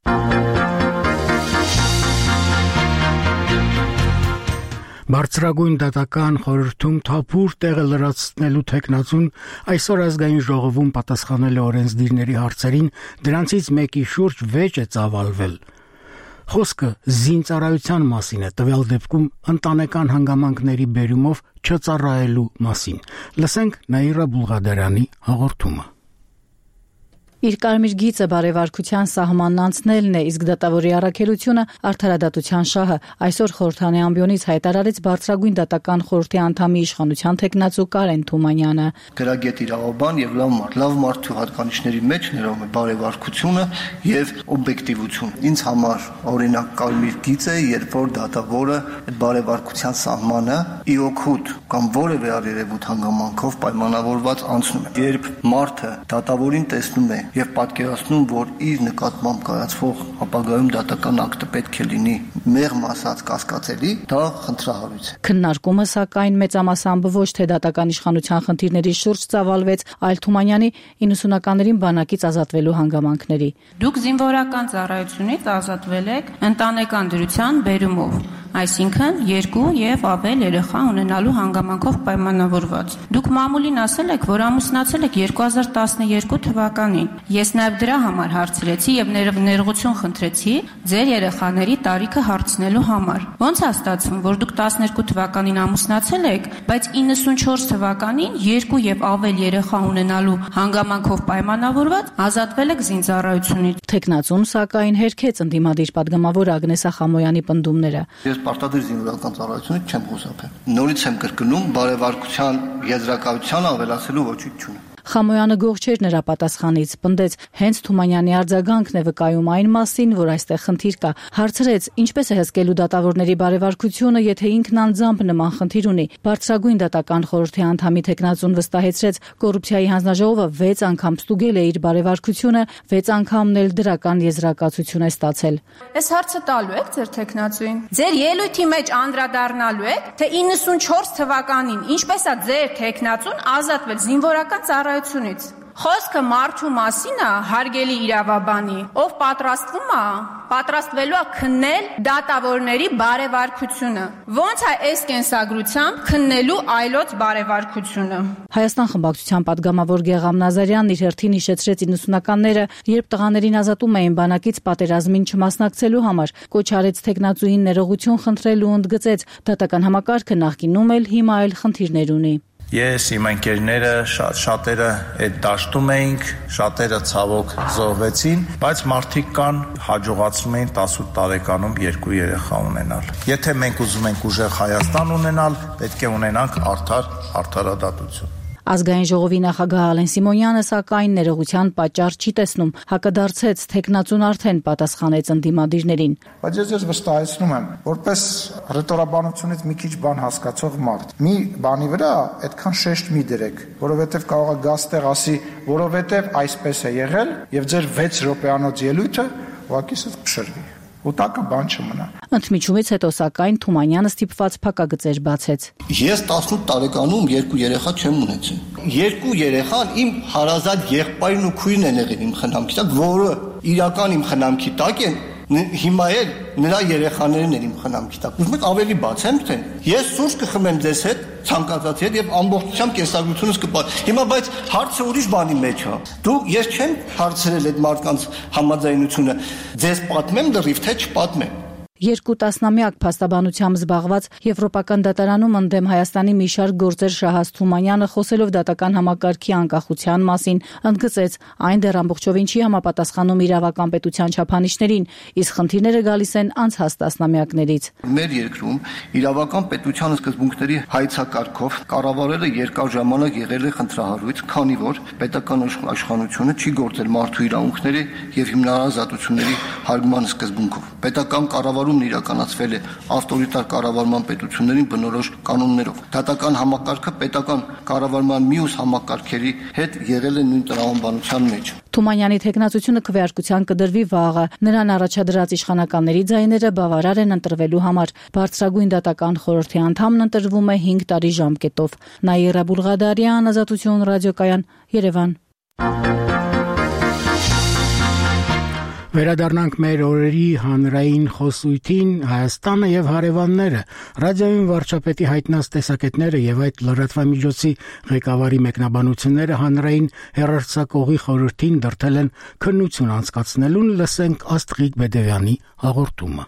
Բարձրագույն դատական խորհրդում թափուր տեղը լրացնելու թեկնածուն այսօր ազգային ժողովում պատասխանել է օրենսդիրների հարցերին, դրանցից մեկի շուրջ վեճ է ծավալվել։ Խոսքը զինծառայության մասին է, տվյալ դեպքում ընտանեկան հանգամանքների բերումով չծառայելու մասին։ Լսենք Նաիրա Բուլղադարյանի հաղորդումը։ Իր կարմիր գիծը բարեվարկության սահմանն անցնելն է, իսկ դատավորի առաքելությունը արդարադատության շահը այսօր խորհրդանի ամբիոնից հայտարարեց բարձրագույն դատական խորհրդի անդամի իշխանության թեկնածու Կարեն Թումանյանը։ Գրագետ իրավաբան եւ լավ մարդ, լավ մարդու հատկանիշների մեջ ներառում է բարեվարկությունը եւ օբյեկտիվությունը։ Ինձ համար օրինակ կարմիր գիծ է, երբ որ դատավորը այդ բարեվարկության սահմանը ի օգուտ կամ որևէ արերևույթ հանգամանքով պայմանավորված անցնում է։ Երբ մարդը դատավորին տեսնում է եւ պատկերացնում, որ իր նկատմամբ կայացվող ապագայում դատական ակտը պետք է լինի մեղմ ասած կասկածելի, դա խնդրահարույց է։ Քննարկումը սակայն մեծամասամբ ոչ թե դատական իշխանության խնդիրների շուրջ ծավալվեց, այլ Թումանյանի իննսունականներին բանակից ազատվելու հանգամանքների։ Դուք զինվորական ծառայությունից ազատվել եք ընտանեկան դրության բերումով, այսինքն երկու եւ ավել երեխա ունենալու հանգամանքով պայմանավորված։ Դուք մամուլին ասել եք, որ ամուսնացել եք երկու հազար տասներկու թվականին։ Ես նաեւ դրա համար հարցրեցի եւ ներողություն խնդրեցի ձեր երեխաների տարիքը հարցնելու համար։ Ոնց է ստացվում, որ դուք տասներկու թվականին ամուսնացել եք, բայց իննսունչորս թվականին երկու եւ ավել երեխա ունենալու հանգամանքով պայմանավորված ազատվել եք զինծառայությունից։ Թեկնածուն սակայն հերքեց ընդդիմադիր падգամավոր Ագնեսա Խամոյանի պնդումները։ Ես պարտադիր զինվորական ծառայությունից չեմ խուսափել։ Նորից եմ կրկնում, բարեվարկության եզրակացության ավելացելու ոչինչ չունի։ Խամոյանը գող չէր նրա պատասխանից, պնդեց հենց Թումանյանի արձագանքն է վկայում այն մասին, որ այստեղ խնդիր կա։ Հարցրեց, ինչպես է հսկելու դատավորների բարեվարկությունը, եթե ինքն անձամբ նման խնդիր ունի։ Բարձրագույն դատական խորհրդի անդամի թեկնածուն վստահեցրեց, կոռուպցիայի հանձնաժողովը վեց անգամ ստուգել է իր բարեվարկությունը, վեց անգամն էլ դրական եզրակացություն է ստացել։ Այս հարցը տալու եք ձեր թեկնածուին։ Ձեր ելույթի մեջ անդրադառնալու եք, թե իննսունչորս թվականին ինչպես է ձեր թեկնածուն ազատվել զինվորական ծառայությունից։ Խոսքը մարդու մասին է, հարգելի իրավաբանի, ով պատրաստվում է, պատրաստվելու է քննել դատավորների բարևարքությունը։ Ոնց է այս կենսագրությամբ քննելու այլոց բարևարքությունը։ Հայաստան խմբակցության падգամավոր Գեգամ Նազարյանն իր հերթին հիշեցրեց իննսունականները, երբ տղաներին ազատում էին բանակից պատերազմին չմասնակցելու համար, կոչ արեց թեկնածուին ներողություն խնդրել ու ընդգծեց դատական համակարգը նախկինում էլ հիմա էլ խնդիրներ ունի։ Ես իմ ընկերները շատ շատերը այդ դաշտում էինք, շատերը ցավոք զոհվեցին, բայց մարդիկ կան հաջողացնում էին տասութ տարեկանում երկու երեխա ունենալ։ Եթե մենք ուզում ենք ուժեղ Հայաստան ունենալ, պետք է ունենանք արդար արդարադատություն։ Ազգային ժողովի նախագահ Ալեն Սիմոնյանը սակայն ներողության պատճառ չի տեսնում, հակադարձեց թեկնածուն արդեն պատասխանեց ընդդիմադիրներին։ Բայց ես ես վստահեցնում եմ, որպես ռետորաբանությունից մի քիչ բան հասկացող մարդ, մի բանի վրա այդքան շեշտ մի դրեք, որովհետև կարող է գաս տեղ ասի, որովհետև այսպես է եղել, եւ ձեր վեց րոպեանոց ելույթը ուղղակի փշրվի։ Ուտակը բան չմնա։ Ընդմիջումից հետո սակայն Թումանյանը ստիպված փակագծեր բացեց։ Ես տասնութ տարեկանում երկու երեխա չեմ ունեցել։ Երկու երեխան իմ հարազատ եղբայրն ու քույրն են եղել իմ խնամքի տակ, որը իրական իմ խնամքի տակ են, հիմա էլ նրա երեխաներն են իմ խնամքի տակ։ Ուզում եք ավելի բացեմ, թե ես սուրճ կխմեմ ձեզ հետ, ցանկացած հետ եւ ամբողջությամբ կենսագրությունս կպար։ Հիմա բայց հարցը ուրիշ բանի մեջ է։ Դու ես չեմ հարցրել այդ մարդկանց համաձայնությունը, ձեզ պատմեմ լրիվ թե չպատմեմ։ Երկու տասնամյակ փաստաբանությամբ զբաղված Եվրոպական դատարանում ընդդեմ Հայաստանի մի շարք գործեր շահած Թումանյանը խոսելով դատական համակարգի անկախության մասին ընդգծեց, այն դեռ ամբողջովին չի համապատասխանում իրավական պետության չափանիշներին, իսկ խնդիրները գալիս են անցած տասնամյակներից։ Մեր երկրում իրավական պետության սկզբունքների հայցակարգով կառավարելը երկար ժամանակ եղել է խնդրահարույց, քանի որ պետական իշխանությունը չի գործել մարդու իրավունքների եւ հիմնարարազատությունների հարգման սկզբունքով։ Պետական կառավարում իրականացվել է ավտորիտար կառավարման պետություններին բնորոշ կանոններով։ Դատական համակարգը պետական կառավարման մյուս համակարգերի հետ եղել է նույն տրամաբանության մեջ։ Թումանյանի թեկնածությունը քվեարկության կդրվի վաղը։ Նրան առաջադրած իշխանականների ձայները բավարար են ընտրվելու համար։ Բարձրագույն դատական խորհրդի անդամն ընտրվում է հինգ տարի ժամկետով։ Նաիրա Բուլղադարյան, Ազատություն ռադիոկայան, Երևան։ Վերադառնանք մեր օրերի հանրային խոսույթին Հայաստանը եւ հարևանները։ Ռադիոյին վարչապետի հայտնած տեսակետները եւ այդ լրատվամիջոցի ղեկավարի մեկնաբանությունները հանրային հեռարձակողի խորհրդին դրդել են քննություն անցկացնելուն, լսենք Աստղիկ Բեդևյանի հաղորդումը։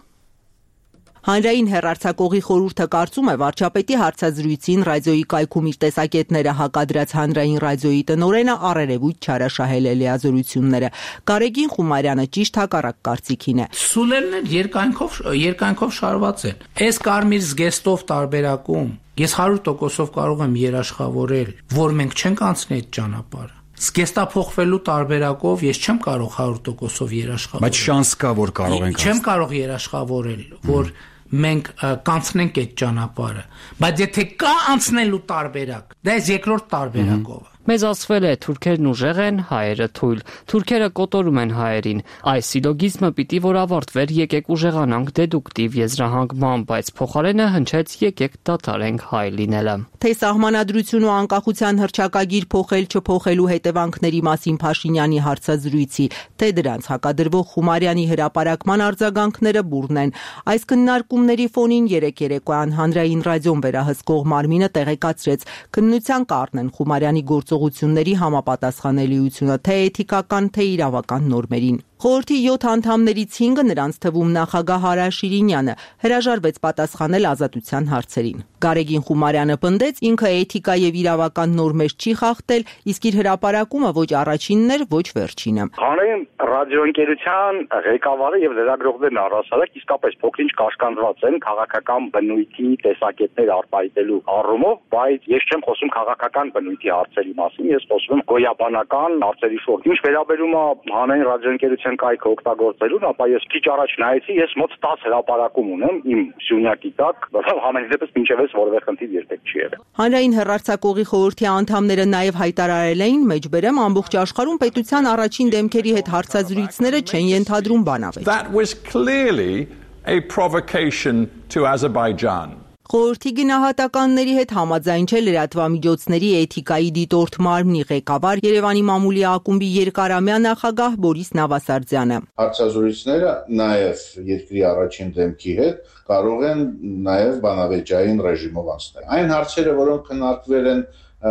Հանրային հեռարձակողի խորհուրդը կարծում է վարչապետի հարցազրույցին ռադիոյի կայքում իր տեսակետները հակադրած հանրային ռադիոյի տնօրենը առերևույթ չարաշահել է լիազորությունները։ Գարեգին Խումարյանը ճիշտ հակառակ կարծիքին է։ Սուլելներ երկայնքով երկայնքով շարված են։ Այս կարմիր զգեստով տարբերակում ես հարյուր տոկոսով կարող եմ երաշխավորել, որ մենք չենք անցնի այդ ճանապարհը։ Զգեստափոխվելու տարբերակով ես չեմ կարող հարյուր տոկոսով երաշխավորել։ Բայց շանս կա, որ կարող ենք։ Չեմ կարող երաշխավորել, որ մենք կանցնենք այդ ճանապարհը, բայց եթե կա անցնելու տարբերակ, դա է երկրորդ տարբերակով։ Մեզ ասվել է թուրքերն ուժեղ են, հայերը թույլ։ Թուրքերը կոտորում են հայերին։ Այս սիլոգիզմը պիտի որ ավարտվեր, եկեք ուժեղանանք դեդուկտիվ եզրահանգման, բայց փոխարենը հնչեց եկեք դադարենք հայ լինելը։ Թե սահմանադրություն ու անկախության հռչակագիր փոխել չփոխելու հետևանքների մասին Փաշինյանի հարցազրույցի, թե դրանց հակադրվող Խումարյանի հրապարակման արձագանքները բուռն են։ Այս քննարկումների ֆոնին երեք երեկոյան հանրային ռադիոն վերահսկող մարմինը տեղեկացրեց քննության կառնեն Խումարյանի գործողությունների համապատասխանելիությունը թե էթիկական, թե իրավական նորմերին։ Խորհրդի յոթ անդամներից հինգը, նրանց թվում նախագահ Արա Շիրինյանը, հրաժարվեց պատասխանել ազատության հարցերին։ Գարեգին Խումարյանը պնդեց, ինքը էթիկա եւ իրավական նորմեր չի խախտել, իսկ իր հրապարակումը ոչ առաջինն էր, ոչ վերջինը։ Հանրային ռադիոընկերության ղեկավարը եւ լրագրողներն առասարակ իսկապես փոքրինչ կաշկանդված են քաղաքական բնույթի տեսակետներ արտահայտելու առումով, բայց ես չեմ խոսում քաղաքական բնույթի հարցերի մասին, ես խոսում եմ գոյաբանական հարցերի շուրջ։ Ինչ վերաբերում է հանրային ռադիոընկերության կայքը օգտագործելուն, ապա ես քիչ առաջ նայեցի, ես մոտ տասը հրապարակում ունեմ իմ սյունյակի տակ, որովհետեւ համենայն դեպս մինչեւ այս որևէ խնդիր երբեք չի եղել։ Հանրային հեռարձակողի խորհրդի անդամները նաև հայտարարել էին, մեջբերեմ ամբողջ աշխարհում պետության առաջին դեմքերի հետ հարցազրույցները չեն ենթադրում բանավեճ։ That was clearly a provocation to Azerbaijan. Խորհրդի գնահատականների հետ համաձայն չէ լրատվամիջոցների էթիկայի դիտորդ մարմնի ղեկավար Երևանի մամուլի ակումբի երկարամյա նախագահ Բորիս Նավասարդյանը։ Հարցազրույցները նաև երկրի առաջին դեմքի հետ կարող են նաև բանավեճային ռեժիմով անցնել։ Այն հարցերը, որոնք քննարկվել են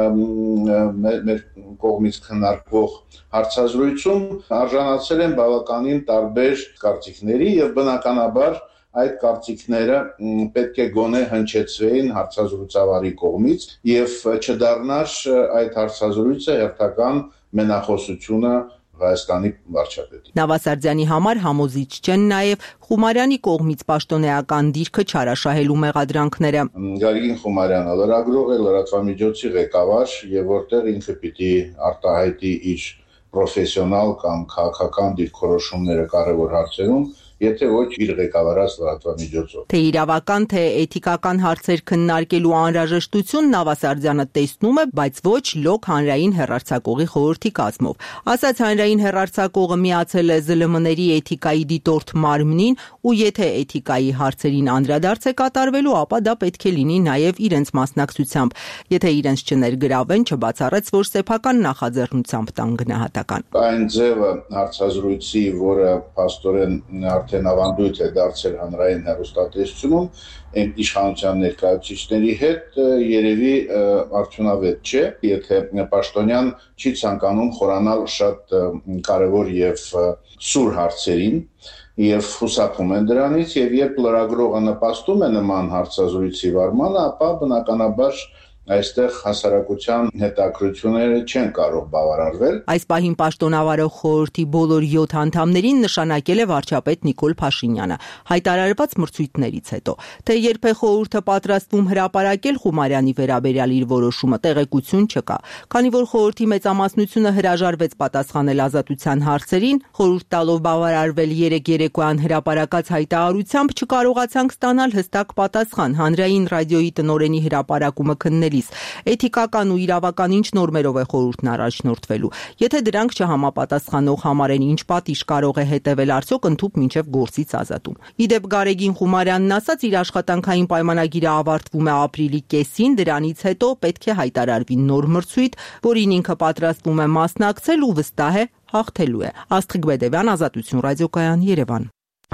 մեր կողմից քննարկվող հարցազրույցում, արժանացել են բավականին տարբեր կարծիքների եւ բնականաբար այդ կարծիքները պետք է գոնե հնչեցվեին հարցազրույցավարի կողմից եւ չդառնար այդ հարցազրույցը հերթական մենախոսությունը Հայաստանի վարչապետի։ Նավասարդյանի համար համոզիչ չեն նաև Խումարյանի կողմից պաշտոնեական դիրքը չարաշահելու մեղադրանքները։ Գագիկ Խումարյանը լրագրող է, լրատվամիջոցի ղեկավար եւ որտեղ ինքը պիտի արտահայտի իր պրոֆեսիոնալ կամ քաղաքական դիրքորոշումները կարևոր հարցերում, եթե ոչ իր ղեկավարած լրատվամիջոցով։ Թե իրավական, թե էթիկական հարցեր քննարկելու անհրաժեշտություն Նավասարդյանը տեսնում է, բայց ոչ լոկ հանրային հեռարձակողի խորհրդի կազմով։ Ասաց հանրային հեռարձակողը միացել է զլմ-ների էթիկայի դիտորդ մարմնին ու եթե էթիկայի հարցերին անդրադարձ է կատարվելու, ապա դա պետք է լինի նաև իրենց մասնակցությամբ։ Եթե իրենց չներգրավեն, չբացառեց, որ սեփական նախաձեռնությամբ տան գնահատական։ Այն ձևը հարցազրույցի, որը փաստորեն արդեն ավանդույթ է դարձել հանրային հեռուստատեսությունում իշխանության ներկայացուցիչների հետ երևի արդյունավետ չէ, եթե պաշտոնյան չի ցանկանում խորանալ շատ կարևոր եւ սուր հարցերին եւ խուսափում են դրանից եւ երբ լրագրողը նպաստում է նման հարցազրույցի վարմանը, ապա բնականաբար այստեղ հասարակության հետաքրությունները չեն կարող բավարարվել։ Այս պահին պաշտոնավարող խորհրդի բոլոր յոթ անդամներին նշանակել է վարչապետ Նիկոլ Փաշինյանը հայտարարված մրցույթներից հետո։ Թե երբ է խորհուրդը պատրաստվում հրապարակել Խումարյանի վերաբերյալ իր որոշումը, տեղեկություն չկա։ Քանի որ խորհրդի մեծամասնությունը հրաժարվեց պատասխանել ազատության հարցերին, խորհուրդ տալով բավարարվել երեք երեկոյան հրապարակած հայտարարությամբ չկարողացանք ստանալ հստակ պատասխան հանրային ռադիոյի տնօրենի հրապարակումը քննել Էթիկական ու իրավական ինչ նորմերով է խորհուրդն առաջնորդվելու։ Եթե դրանք չհամապատասխանող համարեն, ինչ պատիժ կարող է հետևել արդյոք ընդհուպ մինչև գործից ազատում։ Իդեպ Գարեգին Խումարյանն ասաց, իր աշխատանքային պայմանագիրը ավարտվում է ապրիլի կեսին, դրանից հետո պետք է հայտարարվի նոր մրցույթ, որին ինքը պատրաստվում է մասնակցել ու վստահ է հաղթելու է։ Աստղիկ Բեդևյան, Ազատություն ռադիոկայան, Երևան։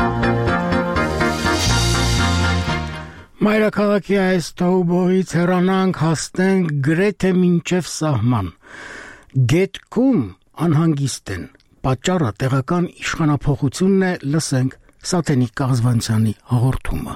Մայրաքաղաքի այս թողուբողից հեռանանք հասնենք գրեթե մինչև սահման։ Գետքում անհանգիստ են։ Պատճառը տեղական իշխանափոխությունն է, լսենք Սաթենիկ Կազվանցյանի հաղորդումը։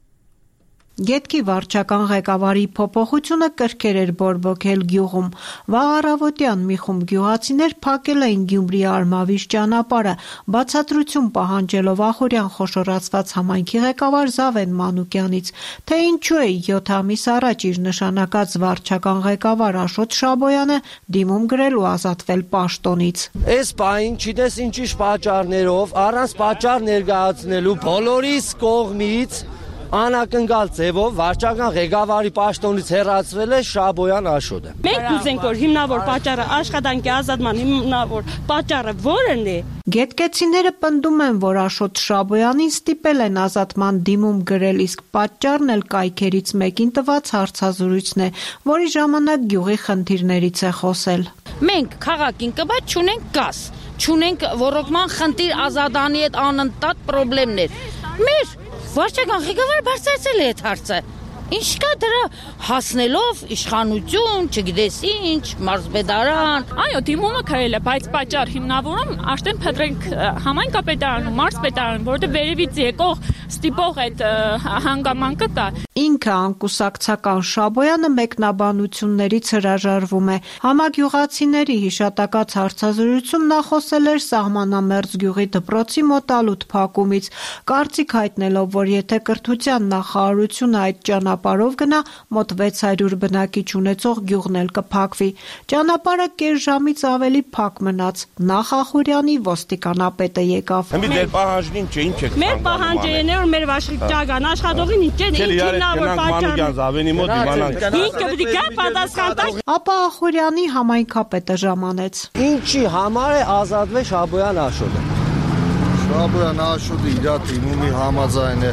Գետքի վարչական ղեկավարի փոփոխությունը կրկեր էր բորբոքել գյուղում։ Վաղ առավոտյան մի խումբ գյուղացիներ փակել էին Գյումրի Արմավիր ճանապարհը, բացատրություն պահանջելով ախորյան խոշորացված համայնքի ղեկավար Զավեն Մանուկյանից, թե ինչու է յոթ ամիս առաջ իր նշանակած վարչական ղեկավար Աշոտ Շաբոյանը դիմում գրել ու ազատվել պաշտոնից։ Այս պահին չիտես ինչ-ինչ պատճառներով, առանց պատճառ ներկայացնելու բոլորիս կողմից Անակնկալ ձևով վարչական ղեկավարի պաշտոնից հեռացվել է Շաբոյան Աշոտը։ Մենք ուզենք, որ հիմնավոր պատճառը աշխատանքի ազատման հիմնավոր պատճառը որն է։ Գետկեցիները պնդում են, որ Աշոտ Շաբոյանին ստիպել են ազատման դիմում գրել, իսկ պատճառն էլ կայքերից մեկին տված հարցազրույցն է, որի ժամանակ գյուղի խնդիրներից է խոսել։ Մենք քաղաքին կբաց չունենք գազ, չունենք ոռոգման խնդիր, Ազատանի հետ անընդհատ խնդիրներ։ Մեր վարչական ղեկավարը բարձրացել է այդ հարցը։ Ինչ կա դրա հասնելով իշխանություն, չգիտես ինչ, մարզպետարան։ Այո, դիմումը քայլ է, բայց պատճառ հիմնավորում արդեն փնտրենք համայնքապետարան ու մարզպետարան, որտեղ վերևից եկող ստիպող այդ հանգամանքը կա։ Ինքը անկուսակցական Շաբոյանը մեկնաբանություններից հրաժարվում է։ Համագյուղացիների հիշատակած հարցազրույցում նա խոսել էր սահմանամերձ գյուղի դպրոցի մոտալուտ փակումից, կարծիք հայտնելով, որ եթե կրթության նախարարությունը այդ ճանապարհով գնա, մոտ վեց հարյուր բնակիչ ունեցող գյուղն էլ կփակվի։ Ճանապարհը կես ժամից ավելի փակ մնաց։ Նախախորյանի ոստիկանապետը եկավ։ Մեր պահանջին չէ, ինչ եք։ Մեր պահանջը է, որ մեր վարչական աշխատողին ինչեն ինքնավոր պատճառը։ Ինքը պիտի գա պատասխան տա։ Ապա Ախորյանի համայնքապետը ժամանեց։ Ինչի համար է ազատվել Շաբոյան Աշոտը։ Շաբոյան Աշոտը իր դիմումի համաձայն է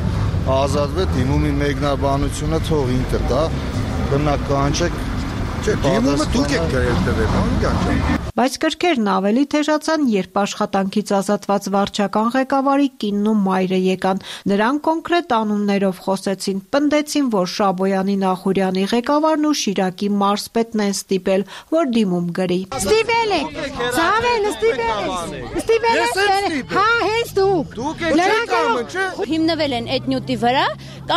ազատվե դիմումի մեկնաբանությունը թող ինքը դա բնականչեք չէ դիմումը դուք եք գրել տվել անկան Բայց կրկերն ավելի թեժացան, երբ աշխատանքից ազատված վարչական ղեկավարի կինն ու մայրը եկան։ Նրանք կոնկրետ անուններով խոսեցին, պնդեցին, որ Շաբոյանի Նախուրյանի ղեկավարն ու Շիրակի մարզպետն են ստիպել, որ դիմում գրի։ Ստիպել եք, Զավեն ստիպել, ստիպել եք, հա հենց դուք։ Դուք եք կամը, չէ։ Հիմնվել են այդ նյութի վրա,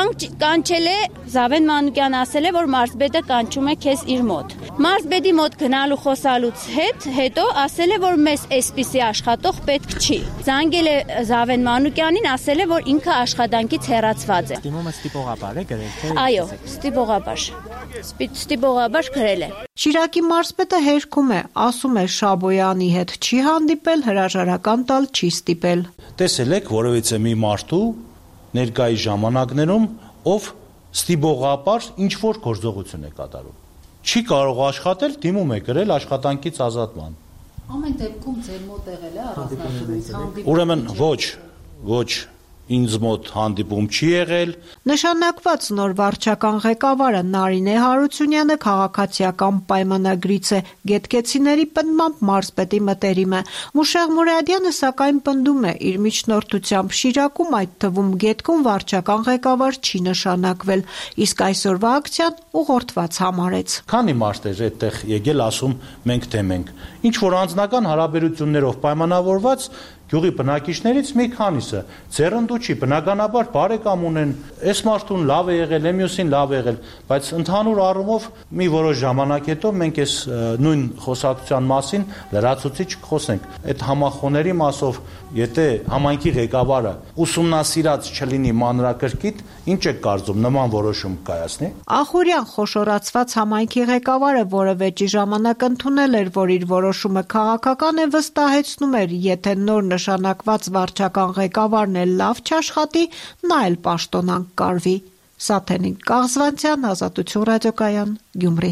կանչել է Զավեն Մանուկյանը ասել է, որ մարզպետը կանչում է քեզ իր մոտ։ Մարզպետի մոտ գնալու խոսալուց հետ հետո ասել է, որ մեզ այսպիսի աշխատող պետք չի։ Զանգել է Զավեն Մանուկյանին, ասել է, որ ինքը աշխատանքից հեռացված է։ Դիմումը ստիպողաբար է գրել, թե։ Այո, ստիպողաբար։ Ստիպողաբար գրել է։ Շիրակի մարզպետը հերքում է, ասում է Շաբոյանի հետ չի հանդիպել, հրաժարական տալ չի ստիպել։ Տեսել եք, որովհետեւ մի մարդու ներկայի ժամանակներում ով ստիպողաբար ինչ որ գործողություն է կատարում։ Չի կարող աշխատել, դիմում է գրել աշխատանքից ազատման։ Ամեն դեպքում ձեր մոտ եղել է առանձնահատուկ Ուրեմն ոչ, ոչ ինձ մոտ հանդիպում չի եղել։ Նշանակված նոր վարչական ղեկավարը Նարինե Հարությունյանը քաղաքացիական պայմանագրից է, գետկեցիների պնդմամբ մարզպետի մտերիմ է։ Մուշեղ Մուրադյանը սակայն պնդում է, իր միջնորդությամբ Շիրակում, այդ թվում Գետքում վարչական ղեկավար չի նշանակվել, իսկ այսօրվա ակցիան ուղղորդված համարեց։ Քանի մարդ էր այդտեղ եկել ասում մենք թե մենք։ Ինչ որ անձնական հարաբերություններով պայմանավորված Գյուղի բնակիչներից մի քանիսը ձեռնդու չի, բնականաբար բարեկամ ունեն, այս մարդուն լավ է եղել, մյուսին լավ է եղել, բայց ընդհանուր առումով մի որոշ ժամանակ հետո մենք այս նույն խոսակցության մասին լրացուցիչ կխոսենք։ Այդ համախոհների մասով, եթե համայնքի ղեկավարը ուսումնասիրած չլինի մանրակրկիտ, ինչ է կարծում նման որոշում կայացնի։ Ախուրյան խոշորացված համայնքի ղեկավարը, որը վեճի ժամանակ ընդունել էր, որ իր որոշումը քաղաքական է, վստահեցնում էր, եթե նոր նշանակված վարչական ղեկավարն էլ լավ չաշխատի, նա էլ պաշտոնանկ կարվի։ Սաթենիկ Կաղզվանցյան, Ազատություն ռադիոկայան, Գյումրի։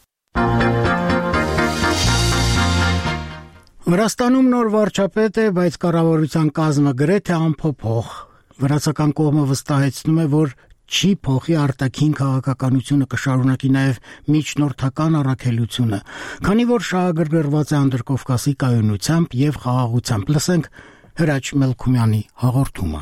Վրաստանում նոր վարչապետ է, բայց կառավարության կազմը գրեթե անփոփոխ։ Վրացական կողմը վստահեցնում է, որ չի փոխի արտաքին քաղաքականությունը կշարունակի նաև միջնորդական առաքելությունը, քանի որ շահագրգռված է Անդրկովկասի կայունությամբ եւ խաղաղությամբ։ Լսենք Հրաչ Մելքումյանի հաղորդումը։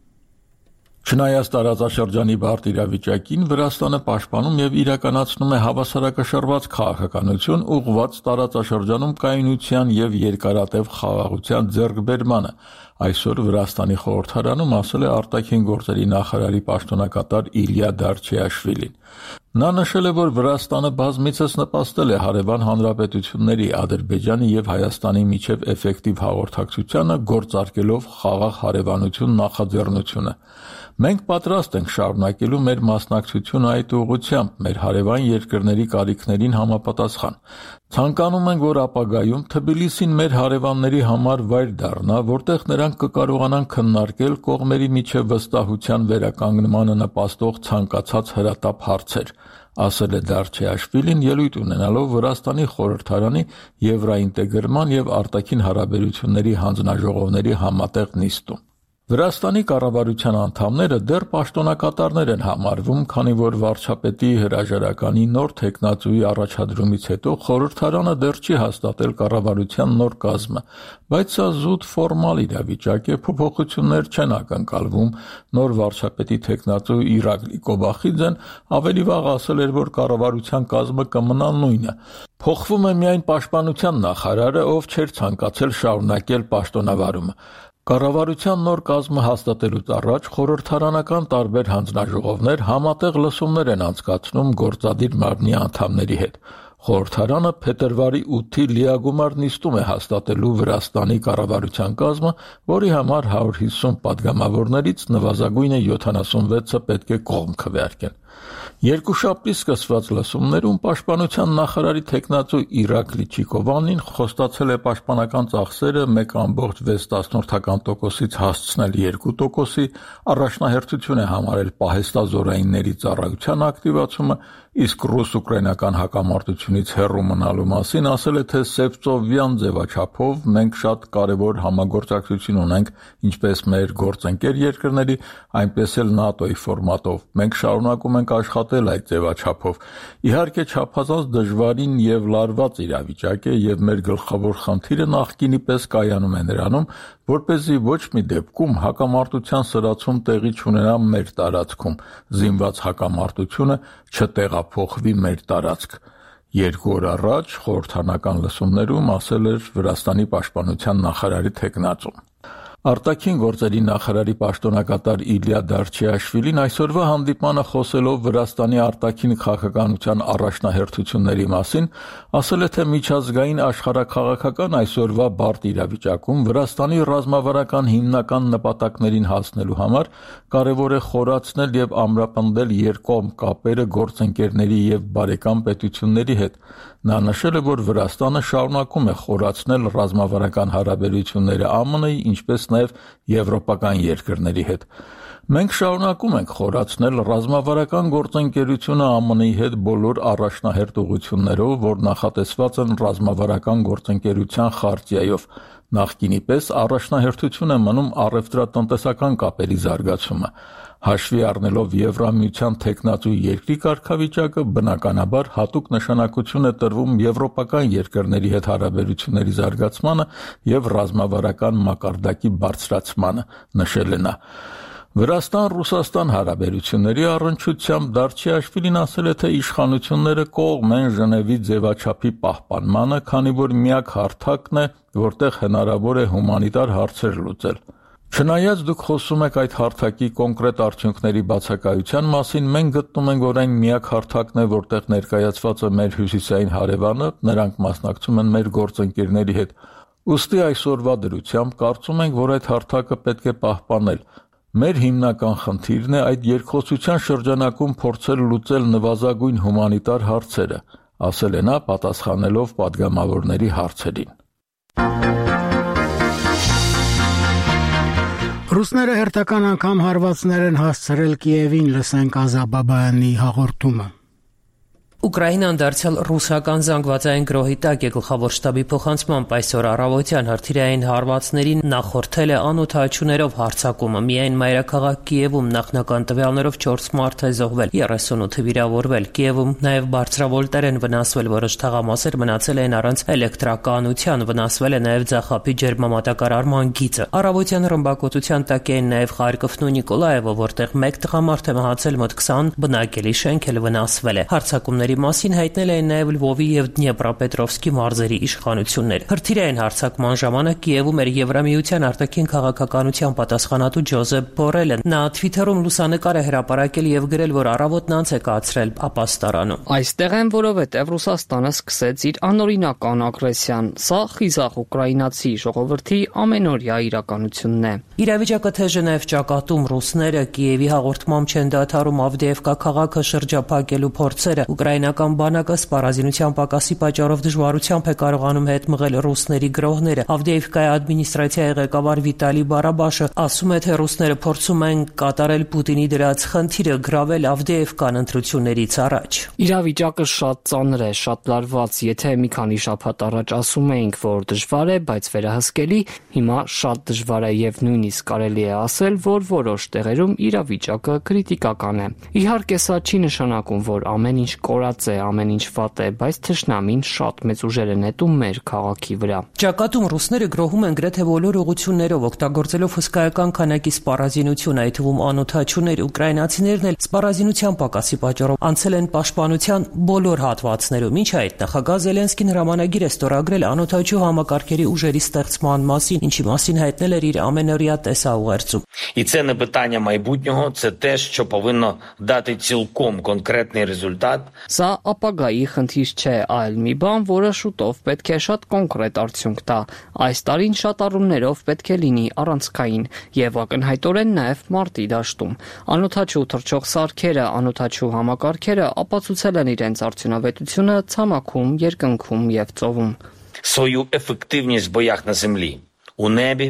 Չնայած տարածաշրջանի բարդ իրավիճակին, Վրաստանը պաշտպանում եւ իրականացնում է հավասարակշռված քաղաքականություն ուղղված տարածաշրջանում կայունության եւ երկարատև խաղաղության ձեռքբերմանը, այսօր Վրաստանի խորհրդարանում ասել է արտաքին գործերի նախարարի պաշտոնակատար Իլյա Դարչեաշվիլին։ Նա նշել է, որ Վրաստանը բազմիցս նպաստել է հարևան հանրապետությունների Ադրբեջանի եւ Հայաստանի միջև էֆեկտիվ հաղորդակցությանը, գործարկելով խաղաղ հարևանություն նախաձեռնությունը։ Մենք պատրաստ ենք շարունակելու մեր մասնակցությունը այդ ուղղությամբ, մեր հարևան երկրների կարիքներին համապատասխան։ Ցանկանում ենք, որ ապագայում Թբիլիսին մեր հարևանների համար վայր դառնա, որտեղ նրանք կկարողանան քննարկել կողմերի միջև վստահության վերականգնմանը նպաստող ցանկացած հրատապ հարցեր, ասել է Դարչեաշվիլին, ելույթ ունենալով Վրաստանի խորհրդարանի եվրոինտեգրման եւ արտաքին հարաբերությունների հանձնաժողովների համատեղ նիստում։ Վրաստանի կառավարության անդամները դեռ պաշտոնակատարներ են համարվում, քանի որ վարչապետի հրաժարականի նոր թեկնածուի առաջադրումից հետո խորհրդարանը դեռ չի հաստատել կառավարության նոր կազմը, բայց սա զուտ ֆորմալ իրավիճակ է, փոփոխություններ չեն ակնկալվում։ Նոր վարչապետի թեկնածու Իրակլի Կոբախիձեն ավելի վաղ ասել էր, որ կառավարության կազմը կմնա նույնը։ Փոխվում է միայն պաշտպանության նախարարը, ով չէր ցանկացել շարունակել պաշտոնավարումը։ Կառավարության նոր կազմը հաստատելուց առաջ խորհրդարանական տարբեր հանձնաժողովներ համատեղ լսումներ են անցկացնում գործադիր մարմնի անդամների հետ։ Խորհրդարանը փետրվարի ութի լիագումար նիստում է հաստատելու Վրաստանի կառավարության կազմը, որի համար հարյուր հիսուն պատգամավորներից նվազագույնը յոթանասունվեցը պետք է կողմ քվեարկեն։ Երկուշաբթի սկսված լսումներում պաշտպանության նախարարի թեկնածու Իրակլի Չիկովանին խոստացել է պաշտպանական ծախսերը մեկ կόμma վեց տոկոսից հասցնել երկու տոկոսի, առաջնահերթություն է համարել պահեստազորայինների ծառայության ակտիվացումը, Իսկ ռուս-ուկրաինական հակամարտությունից հեռու մնալու մասին ասել է, թե սևծովյան ձևաչափով մենք շատ կարևոր համագործակցություն ունենք ինչպես մեր գործընկեր երկրների, այնպես էլ ՆԱՏՕ-ի ֆորմատով։ Մենք շարունակում ենք աշխատել այդ ձևաչափով։ Իհարկե, չափազանց դժվարին եւ լարված իրավիճակ է եւ մեր գլխավոր խնդիրը նախկինի պես կայանում է նրանում, որպեսզի ոչ մի դեպքում հակամարտության սրացում տեղի չունենա մեր տարածքում, զինված հակամարտությունը չտեղափոխվի մեր տարածք։ Երկու օր առաջ խորհրդանական լսումներում ասել էր Վրաստանի պաշտպանության նախարարի թեկնածուն։ Արտաքին գործերի նախարարի պաշտոնակատար Իլիա Դարչիաշվիլին այսօրվա հանդիպմանը խոսելով Վրաստանի արտաքին քաղաքականության առաջնահերթությունների մասին, ասել է, թե միջազգային աշխարհաքաղաքական այսօրվա բարդ իրավիճակում Վրաստանի ռազմավարական հիմնական նպատակներին հասնելու համար կարևոր է խորացնել եւ ամրապնդել երկկողմ կապերը գործընկերների եւ բարեկամ պետությունների հետ։ Նա նշել է, որ Վրաստանը շարունակում է խորացնել ռազմավարական հարաբերությունները ԱՄՆ-ի, ինչպես նաև եվրոպական երկրների հետ։ Մենք շարունակում ենք խորացնել ռազմավարական գործընկերությունը ԱՄՆ-ի հետ բոլոր առաջնահերթ ուղղություններով, որ նախատեսված են ռազմավարական գործընկերության խարտիայով։ Նախկինի պես առաջնահերթություն է մնում առևտրատնտեսական կապերի զարգացումը։ Հաշվի առնելով Եվրամիության թեկնածու երկրի կարգավիճակը, բնականաբար հատուկ նշանակություն է տրվում եվրոպական երկրների հետ հարաբերությունների զարգացմանը եւ ռազմավարական մակարդակի բարձրացմանը, նշել է նա։ Վրաստան-Ռուսաստան հարաբերությունների առնչությամբ Դարչիաշվիլին ասել է, թե իշխանությունները կողմ են Ժնևի ձևաչափի պահպանմանը, քանի որ միակ հարթակն է, որտեղ հնարավոր է հումանիտար հարցեր լուծել։ Չնայած դուք խոսում եք այդ հարթակի կոնկրետ արդյունքների բացակայության մասին, մենք գտնում ենք, որ այն միակ հարթակն է, որտեղ ներկայացված է մեր հյուսիսային հարևանը, նրանք մասնակցում են մեր գործընկերների հետ։ Ուստի այսօրվա դրությամբ կարծում ենք, որ այդ հարթակը պետք է պահպանել։ Մեր հիմնական խնդիրն է այդ երկխոսության շրջանակում փորձել լուծել նվազագույն հումանիտար հարցերը, ասել է նա պատասխանելով պատգամավորների հարցերին։ Ռուսները հերթական անգամ հարվածներ են հասցրել Կիևին, լսենք Ազաբաբայանի հաղորդումը։ Ուկրաինան դարձյալ ռուսական զանգվածային գրոհի տակ է գլխավոր շտաբի փոխանցմամբ այսօր առավոտյան հրթիռային հարվածներին նախորդել է անօթաչուներով հարձակումը։ Միայն մայրաքաղաք Կիևում նախնական տվյալներով չորս մարդ է զոհվել, երեսունութը վիրավորվել։ Կիևում նաև բարձրավոլտեր են վնասվել, որոշ թաղամասեր մնացել են առանց էլեկտրականության, վնասվել է նաև ձախապի ջերմամատակարարման գիծը։ Առավոտյան ռմբակոծության տակ էին նաև Խարկովն ու Նիկոլաևը, որտեղ մեկ տղամարդ է մահացել, մոտ քսան բնակելի շենք էլ վնասվել է։ Հարձակումների մասին հայտնել էին նաև Լվովի եւ Դնեպրոպետրովսկի մարզերի իշխանություններ։ Հրթիռային հարձակման ժամանակ Կիևում էր Եվրամիության արտաքին քաղաքականության պատասխանատու Ջոզեփ Բորելը։ Նա Twitter-ում լուսանկար է հրապարակել եւ գրել, որ առավոտն անց է կացրել ապաստարանում։ Այստեղ են, որովհետեւ Ռուսաստանը սկսեց իր անօրինական ագրեսիան։ Սա խիզախ ուկրաինացի ժողովրդի ամենօրյա իրականությունն է։ Իրավիճակը թեժ է նաև ճակատում ռուսները Կիևի հաղորդմամբ չեն դադարում Ավդեևկա քաղաքը շրջափակելու փորձերը։ Ուկրաինական բանակը սպառազինության պակասի պատճառով դժվարությամբ է կարողանում հետ մղել ռուսների գրոհները։ Ավդեևկայի ադմինիստրացիայի ղեկավար Վիտալի Բարաբաշը ասում է, թե ռուսները փորձում են կատարել Պուտինի դրած խնդիրը գրավել Ավդեևկան ընտրություններից առաջ։ Իրավիճակը շատ ծանր է, շատ լարված։ Եթե մի քանի շաբաթ առաջ ասում էինք, որ դժվար է, բայց վերահսկելի, հիմա շատ դժվար է եւ նույնիսկ կարելի է ասել, որ որոշ տեղերում իրավիճակը քրիտիկական է։ Իհարկե, սա չի նշանակում, որ ամեն ինչ կորած է, ամեն ինչ վատ է, բայց թշնամին շատ մեծ ուժեր է նետում մեր քաղաքի վրա։ Ճակատում ռուսները գրոհում են գրեթե բոլոր ուղղություններով, օգտագործելով հսկայական քանակի սպառազինություն, այդ թվում անօթաչուներ։ Ուկրաինացիներն էլ սպառազինության պակասի պատճառով անցել են պաշտպանության բոլոր հատվածներում։ Ինչ այդ նախագահ Զելենսկին հրամանագիր է ստորագրել անօթաչու համակարգերի ուժերի ստեղծման մասին, ինչի մասին հայտնել էր իր ամենօրյա տեսաուղերձում։ І це не питання майбутнього, це те, що повинно дати цілком конкретний результат. Սա ապագայի խնդիր չէ, այլ մի բան, որը շուտով պետք է շատ կոնկրետ արդյունք տա։ Այս տարին շատ առումներով պետք է լինի առանցքային եւ ակնհայտորեն նաեւ մարտի դաշտում։ Անօթաչու թռչող սարքերը, անօթաչու համակարգերը ապացուցել են իրենց արդյունավետությունը ցամաքում, երկնքում եւ ծովում։ Свою ефективність в боях на землі, у небі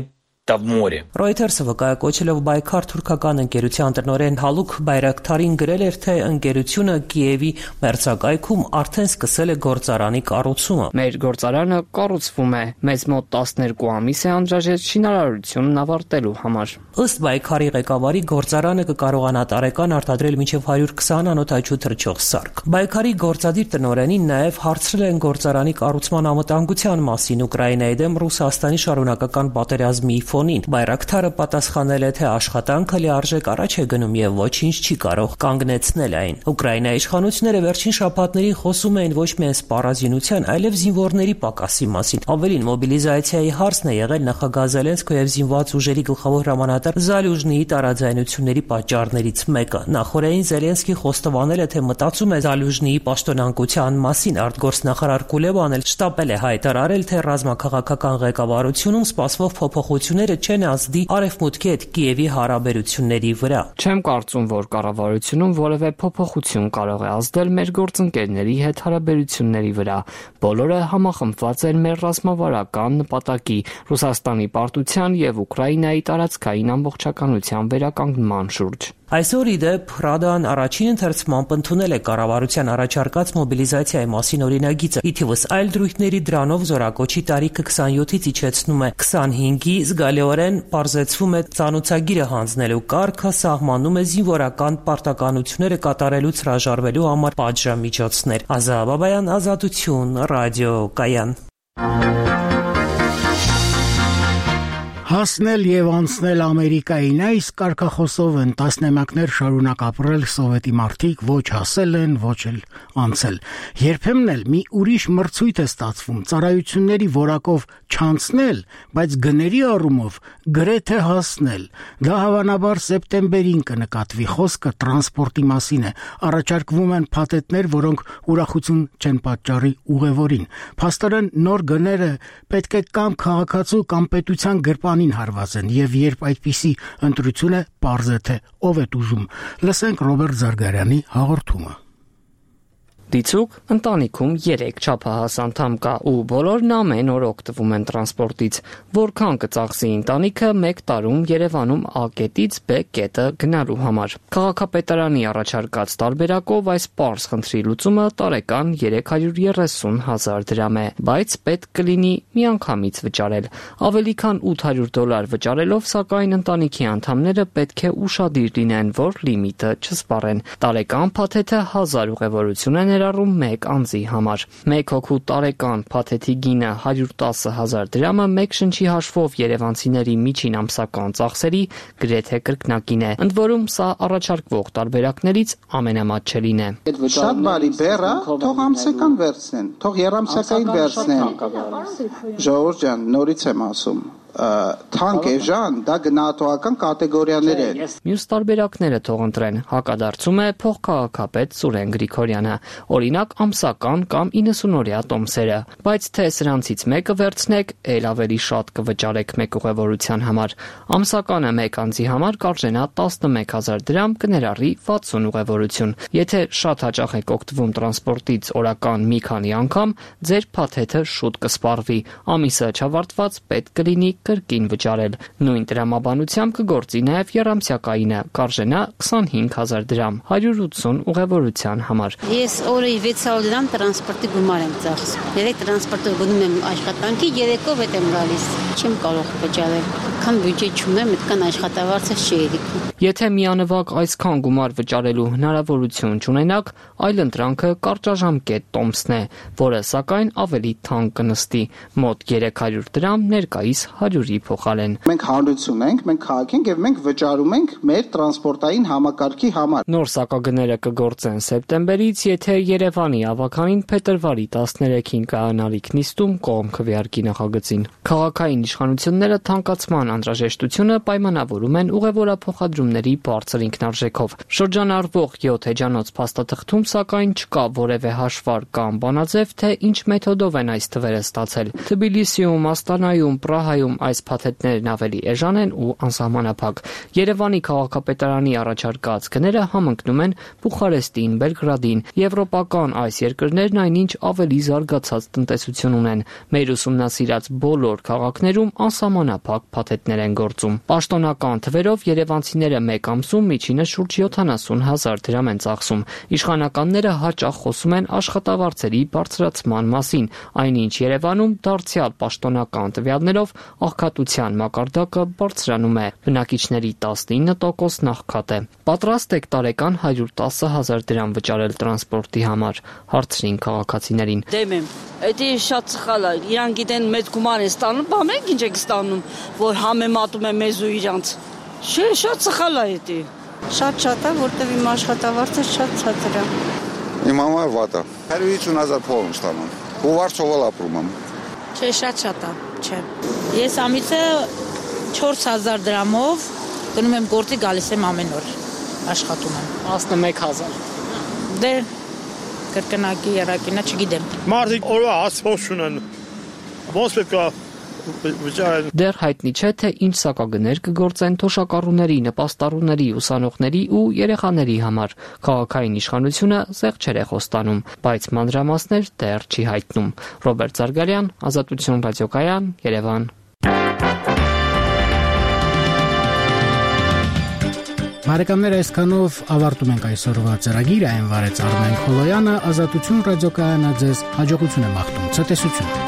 та в море. Reuters-ը վկայակոչելով Բայքար թուրքական ընկերության տնօրեն Հալուկ Բայրակթարին գրել էր, թե ընկերությունը Կիևի մերձակայքում արդեն սկսել է գործարանի կառուցումը։ Մեր գործարանը կառուցվում է։ Մեզ մոտ տասներկու ամիս է անհրաժեշտ շինարարությունն ավարտելու համար։ Ըստ Բայքարի ղեկավարի գործարանը կկարողանա տարեկան արտադրել մինչև հարյուր քսան անոթաչու թռչող սարք։ Բայքարի գործադիր տնօրենին նաև հարցրել են գործարանի կառուցման անվտանգության մասին Ուկրաինայի դեմ Ռուսաստանի շարունակական պատերազմի ֆոնին։ Բայրակթարը պատասխանել է, թե աշխատանքը լիարժեք առաջ է գնում եւ ոչինչ չի կարող կանգնեցնել այն։ Ուկրաինայի իշխանությունները վերջին շաբաթներին խոսում էին ոչ միայն սպառազինության, այլև զինվորների պակասի մասին։ Ավելին, մոբիլիզացիայի հարցն է եղել նախագահ Զելենսկու եւ զինված ուժերի գլխավոր հրամանատար Զալյուժնիի տարաձայնությունների պատճառներից մեկը։ Նախորդին Զելենսկի խոստովանել է, թե մտածում է Զալյուժնիի պաշտոնանկության մասին։ Արտգործնախարար Կուլեբան էլ շտապել է հայտարարել, թե ռազմաքաղաքական ղեկավարությունում սպասվող փոփոխությունները չեն ազդի Արևմուտքի հետ Կիևի հարաբերությունների վրա։ Չեմ կարծում, որ կառավարությունում որևէ փոփոխություն կարող է ազդել մեր գործընկերների հետ հարաբերությունների վրա։ Բոլորը համախմբված են մեր ռազմավարական նպատակի՝ Ռուսաստանի պարտության եւ Ուկրաինայի տարածքային ամբողջականության վերականգնման շուրջ։ Այսօր ի դեպ Ռադան առաջին ընթերցմամբ ընդունել է կառավարության առաջարկած մոբիլիզացիայի մասին օրինագիծը։ Ի թիվս այլ դրույթների դրանով զորակոչի տարիքը քսանյոթից իջեցնում է քսանհինգի, զգալիորեն պարզեցվում է ծանուցագիրը հանձնելու կարգը, սահմանում է զինվորական պարտականությունները կատարելուց հրաժարվելու համար պատժամիջոցներ։ Ազա Բաբայան, Ազատություն, ռադիո Կայան։ Հասնել եւ անցնել Ամերիկային այս կարգախոսով են տասնամյակներ շարունակ ապրել սովետի մարդիկ, ոչ հասել են, ոչ էլ անցել։ Երբեմն էլ մի ուրիշ մրցույթ է ստացվում ծառայությունների որակով չանցնել, բայց գների առումով գրեթե հասնել։ Դա հավանաբար սեպտեմբերին կնկատվի, խոսքը տրանսպորտի մասին է։ Առաջարկվում են փաթեթներ, որոնք ուրախություն չեն պատճառի ուղևորին։ Փաստորեն նոր գները պետք է կամ քաղաքացու կամ պետության գրպանին հարված են, եւ երբ այդպիսի ընտրություն է, պարզ է թե ով է տուժում։ Լսենք Ռոբերտ Զարգարյանի հաղորդումը։ Դիցուկ ընտանիքում երեք չափահաս անդամ կա ու բոլորն ամեն օր օգտվում են տրանսպորտից։ Որքան կծախսի ընտանիքը մեկ տարում Երևանում A կետից B կետը գնալու համար։ Քաղաքապետարանի առաջարկած տարբերակով այս պարզ խնդրի լուծումը տարեկան երեք հարյուր երեսուն հազար դրամ է, բայց պետք կլինի միանգամից վճարել։ Ավելի քան ութ հարյուր դոլար վճարելով, սակայն ընտանիքի անդամները պետք է ուշադիր լինեն, որ լիմիտը չսպառեն։ Տարեկան փաթեթը հազար ուղևորություն է ներառում մեկ անձի համար։ Մեկ հոգու տարեկան փաթեթի գինը հարյուր տասը հազար դրամը մեկ շնչի հաշվով երևանցիների միջին ամսական ծախսերի գրեթե կրկնակին է։ Ընդ որում սա առաջարկվող տարբերակներից ամենամատչելին է։ Շատ բարի բեռա, թող ամսական վերցնեն, թող երամսյակային վերցնեն։ Ժողովուրդ ջան, նորից եմ ասում, թանկ էժան, դա գնահատողական կատեգորիաներ են։ Մյուս տարբերակները թող ընտրեն, հակադարձում է փոխքաղաքապետ Սուրեն Գրիգորյանը։ Օրինակ ամսական կամ իննսունօրյա տոմսերը, բայց թե սրանցից մեկը վերցնեք, ել ավելի շատ կվճարեք մեկ ուղևորության համար։ Ամսականը մեկ անձի համար կարժենա տասնմեկ հազար դրամ, կներառի վաթսուն ուղևորություն։ Եթե շատ հաճախ եք օգտվում տրանսպորտից օրական մի քանի անգամ, ձեր փաթեթը շուտ կսպառվի։ Ամիսը չավարտված պետք կլինի կրկին վճարել։ Նույն տրամաբանությամբ կգործի նաև եռամսյակայինը, կարժենա քսանհինգ հազար դրամ, հարյուր ութսուն ուղևորության համար։ Ես օրը վեց հարյուր դրամ տրանսպորտի գումար եմ ծախսում։ Երեք տրանսպորտը գնում եմ աշխատանքի, երեկով հետ եմ գալիս։ Չեմ կարող վճարել։ Քան բյուջե չունեմ, այդքան աշխատավարձը չի երիկում։ Եթե միանվագ այսքան գումար վճարելու հնարավորություն չունենաք, այլ ընտրանքը կարճաժամկետ տոմսն է, որը սակայն ավելի թանկ կնստի, մոտ երեք հարյուր դրամ, ներկայիս հարյուրի փոխարեն։ Մենք հանրություն ենք, մենք քաղաք ենք եւ մենք վճարում ենք մեր տրանսպորտային համակարգի համար։ Նոր սակագները կգործեն սեպտեմբերից, եթե Երևանի ավականին փետրվարի տասներեքին կայանալիք նիստում կողմ քվեարկի նախագծին։ Քաղաքային իշխանությունները թանկացման անհրաժեշտությունը պայմանավորում են ուղևորափոխադրումների բարձր ինքնարժեքով։ Շրջանառվող յոթ էջանոց փաստաթղթում սակայն չկա որևէ հաշվարկ կամ բանաձև, թե ինչ մեթոդով են այս թվերը ստացել։ Թբիլիսիում, Աստանայում, Պրահայում այս փաթեթներն ավելի էժան են ու անսահմանափակ։ Երևանի քաղաքապետարանի առաջարկած գները համընկնում են Բուխարեստին, Բելգրադին։ Եվրոպական այս երկրներն այնինչ ավելի զարգացած տնտեսություն ունեն։ Մեր ուսումնասիրած բոլոր քաղաքներում անսահմանափակ փաթեթներ տեխնիկներ են գործում։ Պաշտոնական թվերով երևանցիները մեկ ամսում միջինը շուրջ յոթանասուն հազար դրամ են ծախսում։ Իշխանականները հաճախ խոսում են աշխատավարձերի բարձրացման մասին, այնինչ Երևանում դարձյալ պաշտոնական տվյալներով աղքատության մակարդակը բարձրանում է։ Բնակիչների տասնինը տոկոսն աղքատ է։ Պատրաստ եք տարեկան հարյուր տասը հազար դրամ վճարել տրանսպորտի համար, հարցրին քաղաքացիներին։ Դեմ եմ, դա շատ սխալ է։ Իրանք գիտեն մեծ գումար են ստանում, բա մենք ինչ ենք ստանում, որ համեմատում են մեզ ու իրանց։ Չէ, շատ սխալ է դա։ Շատ շատ է, որտեղ իմ աշխատավարձը շատ ցածր է։ Իմ համար վատ է։ հարյուր հիսուն հազար փող եմ ստանում։ Ու Վարշավալ ապրում եմ։ Չէ, շատ շատ է, չէ։ Ես ամիսը չորս հազար դրամով գնում եմ գործի, գալիս եմ ամեն օր, աշխատում եմ։ տասնմեկ հազար։ Դե կրկնակի երակինը չգիտեմ։ Մարդիկ օրվա հասցող չունեն։ Ոնց պետք է Դեռ հայտնի չէ, թե ինչ սակագներ կգործեն թոշակառուների, նպաստառուների, ուսանողների ու երեխաների համար։ Քաղաքային իշխանությունը զեղչեր է խոստանում, բայց մանրամասներ դեռ չի հայտնում։ Ռոբերտ Զարգարյան, Ազատություն ռադիոկայան, Երևան։ Բարեկամներ, այսքանով ավարտում ենք այսօրվա ծրագիրը, այն վարեց Արմեն Խոլոյանը, Ազատություն ռադիոկայանը ձեզ հաջողություն է մաղթում, ցտեսություն։